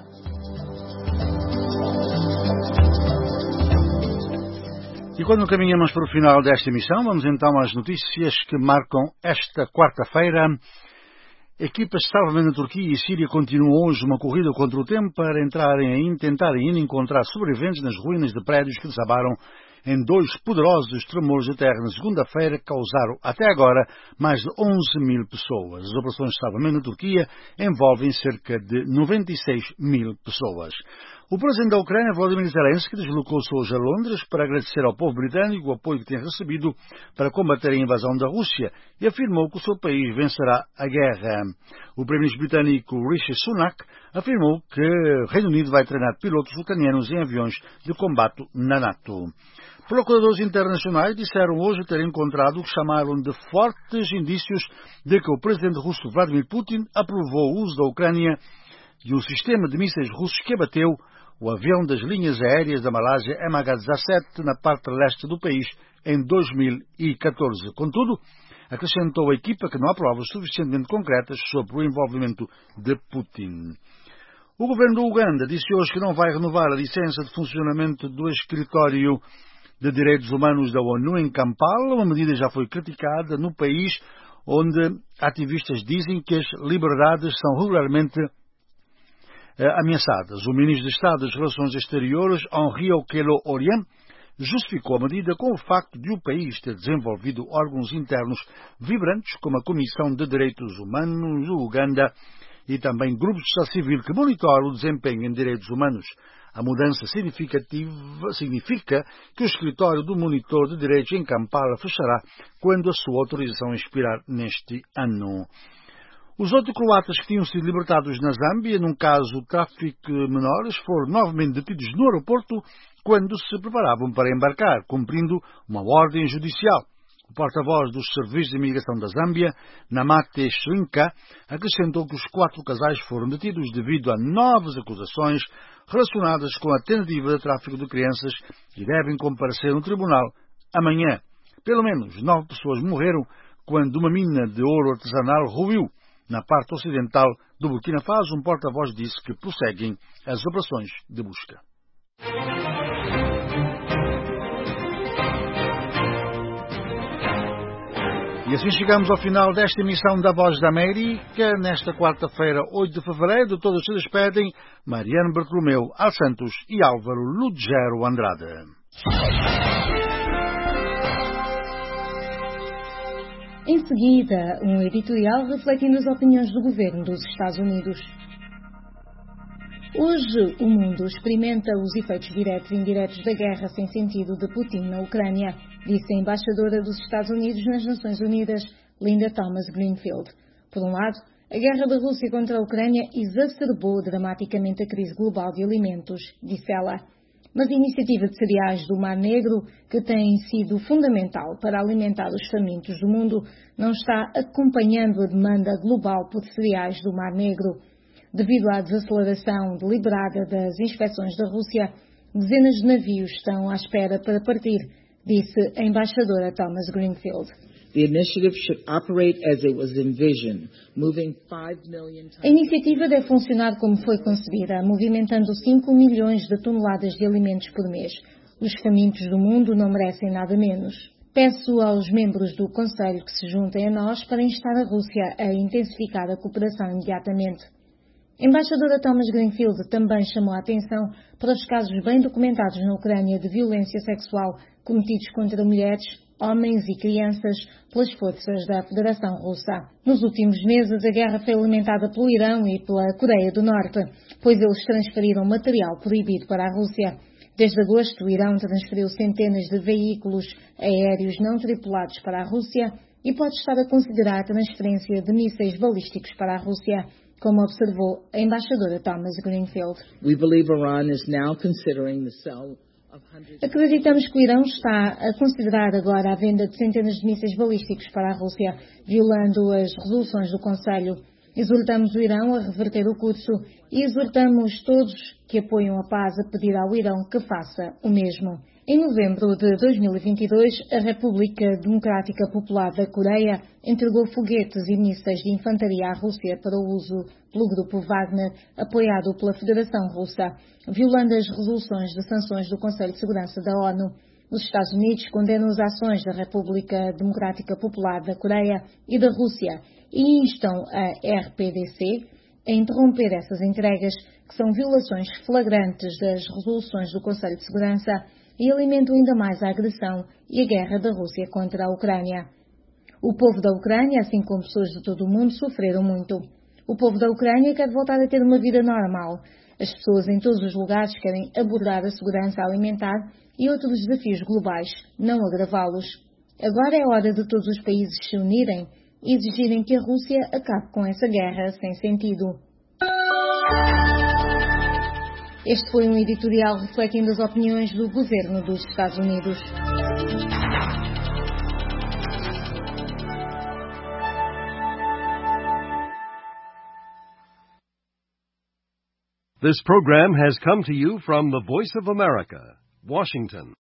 E quando caminhamos para o final desta emissão, vamos então às notícias que marcam esta quarta-feira. Equipas de salvamento na Turquia e Síria continuam hoje uma corrida contra o tempo para entrarem ainda, tentarem ainda encontrar sobreviventes nas ruínas de prédios que desabaram em dois poderosos tremores de terra na segunda-feira que causaram até agora mais de onze mil pessoas. As operações de salvamento na Turquia envolvem cerca de noventa e seis mil pessoas. O presidente da Ucrânia, Volodymyr Zelensky, deslocou-se hoje a Londres para agradecer ao povo britânico o apoio que tem recebido para combater a invasão da Rússia e afirmou que o seu país vencerá a guerra. O primeiro-ministro britânico Rishi Sunak afirmou que o Reino Unido vai treinar pilotos ucranianos em aviões de combate na NATO. Procuradores internacionais disseram hoje ter encontrado o que chamaram de fortes indícios de que o presidente russo Vladimir Putin aprovou o uso da Ucrânia de um sistema de mísseis russos que abateu o avião das linhas aéreas da Malásia M H dezassete na parte leste do país em dois mil e catorze. Contudo, acrescentou a equipa que não há provas suficientemente concretas sobre o envolvimento de Putin. O governo do Uganda disse hoje que não vai renovar a licença de funcionamento do escritório de Direitos Humanos da ONU em Kampala. Uma medida já foi criticada no país, onde ativistas dizem que as liberdades são regularmente ameaçadas. O ministro de Estado das Relações Exteriores, Henri Okello Oryem, justificou a medida com o facto de o país ter desenvolvido órgãos internos vibrantes, como a Comissão de Direitos Humanos do Uganda e também grupos de sociedade civil que monitoram o desempenho em direitos humanos. A mudança significativa significa que o escritório do monitor de direitos em Kampala fechará quando a sua autorização expirar neste ano. Os oito croatas que tinham sido libertados na Zâmbia, num caso de tráfico de menores, foram novamente detidos no aeroporto quando se preparavam para embarcar, cumprindo uma ordem judicial. O porta-voz dos Serviços de Imigração da Zâmbia, Namate Shrinka, acrescentou que os quatro casais foram detidos devido a novas acusações relacionadas com a tentativa de tráfico de crianças e devem comparecer no tribunal amanhã. Pelo menos nove pessoas morreram quando uma mina de ouro artesanal ruiu na parte ocidental do Burkina Faso. Um porta-voz disse que prosseguem as operações de busca. E assim chegamos ao final desta emissão da Voz da América. Nesta quarta-feira, oito de fevereiro, todos se despedem. Mariano Bartolomeu, Al Santos e Álvaro Lugero Andrade. Em seguida, um editorial refletindo as opiniões do governo dos Estados Unidos. Hoje, o mundo experimenta os efeitos diretos e indiretos da guerra sem sentido de Putin na Ucrânia, disse a embaixadora dos Estados Unidos nas Nações Unidas, Linda Thomas-Greenfield. Por um lado, a guerra da Rússia contra a Ucrânia exacerbou dramaticamente a crise global de alimentos, disse ela. Mas a iniciativa de cereais do Mar Negro, que tem sido fundamental para alimentar os famintos do mundo, não está acompanhando a demanda global por cereais do Mar Negro. Devido à desaceleração deliberada das inspeções da Rússia, dezenas de navios estão à espera para partir, disse a embaixadora Thomas Greenfield. The initiative should operate as it was envisioned, moving five million tons. A iniciativa deve funcionar como foi concebida, movimentando cinco milhões de toneladas de alimentos por mês. Os famintos do mundo não merecem nada menos. Peço aos membros do Conselho que se juntem a nós para instar a Rússia a intensificar a cooperação imediatamente. A embaixadora Thomas Greenfield também chamou a atenção para os casos bem documentados na Ucrânia de violência sexual cometidos contra mulheres, homens e crianças pelas forças da Federação Russa. Nos últimos meses, a guerra foi alimentada pelo Irão e pela Coreia do Norte, pois eles transferiram material proibido para a Rússia. Desde agosto, o Irão transferiu centenas de veículos aéreos não tripulados para a Rússia e pode estar a considerar a transferência de mísseis balísticos para a Rússia, como observou a embaixadora Thomas Greenfield. We believe Iran is now considering the sale. Acreditamos que o Irão está a considerar agora a venda de centenas de mísseis balísticos para a Rússia, violando as resoluções do Conselho. Exortamos o Irão a reverter o curso e exortamos todos que apoiam a paz a pedir ao Irão que faça o mesmo. Em novembro de dois mil e vinte e dois, a República Democrática Popular da Coreia entregou foguetes e mísseis de infantaria à Rússia para o uso pelo grupo Wagner, apoiado pela Federação Russa, violando as resoluções de sanções do Conselho de Segurança da ONU. Os Estados Unidos condenam as ações da República Democrática Popular da Coreia e da Rússia e instam a R P D C a interromper essas entregas, que são violações flagrantes das resoluções do Conselho de Segurança e alimentam ainda mais a agressão e a guerra da Rússia contra a Ucrânia. O povo da Ucrânia, assim como pessoas de todo o mundo, sofreram muito. O povo da Ucrânia quer voltar a ter uma vida normal. As pessoas em todos os lugares querem abordar a segurança alimentar e outros desafios globais, não agravá-los. Agora é hora de todos os países se unirem e exigirem que a Rússia acabe com essa guerra sem sentido. Este foi um editorial refletindo as opiniões do governo dos Estados Unidos. This program has come to you from the Voice of America, Washington.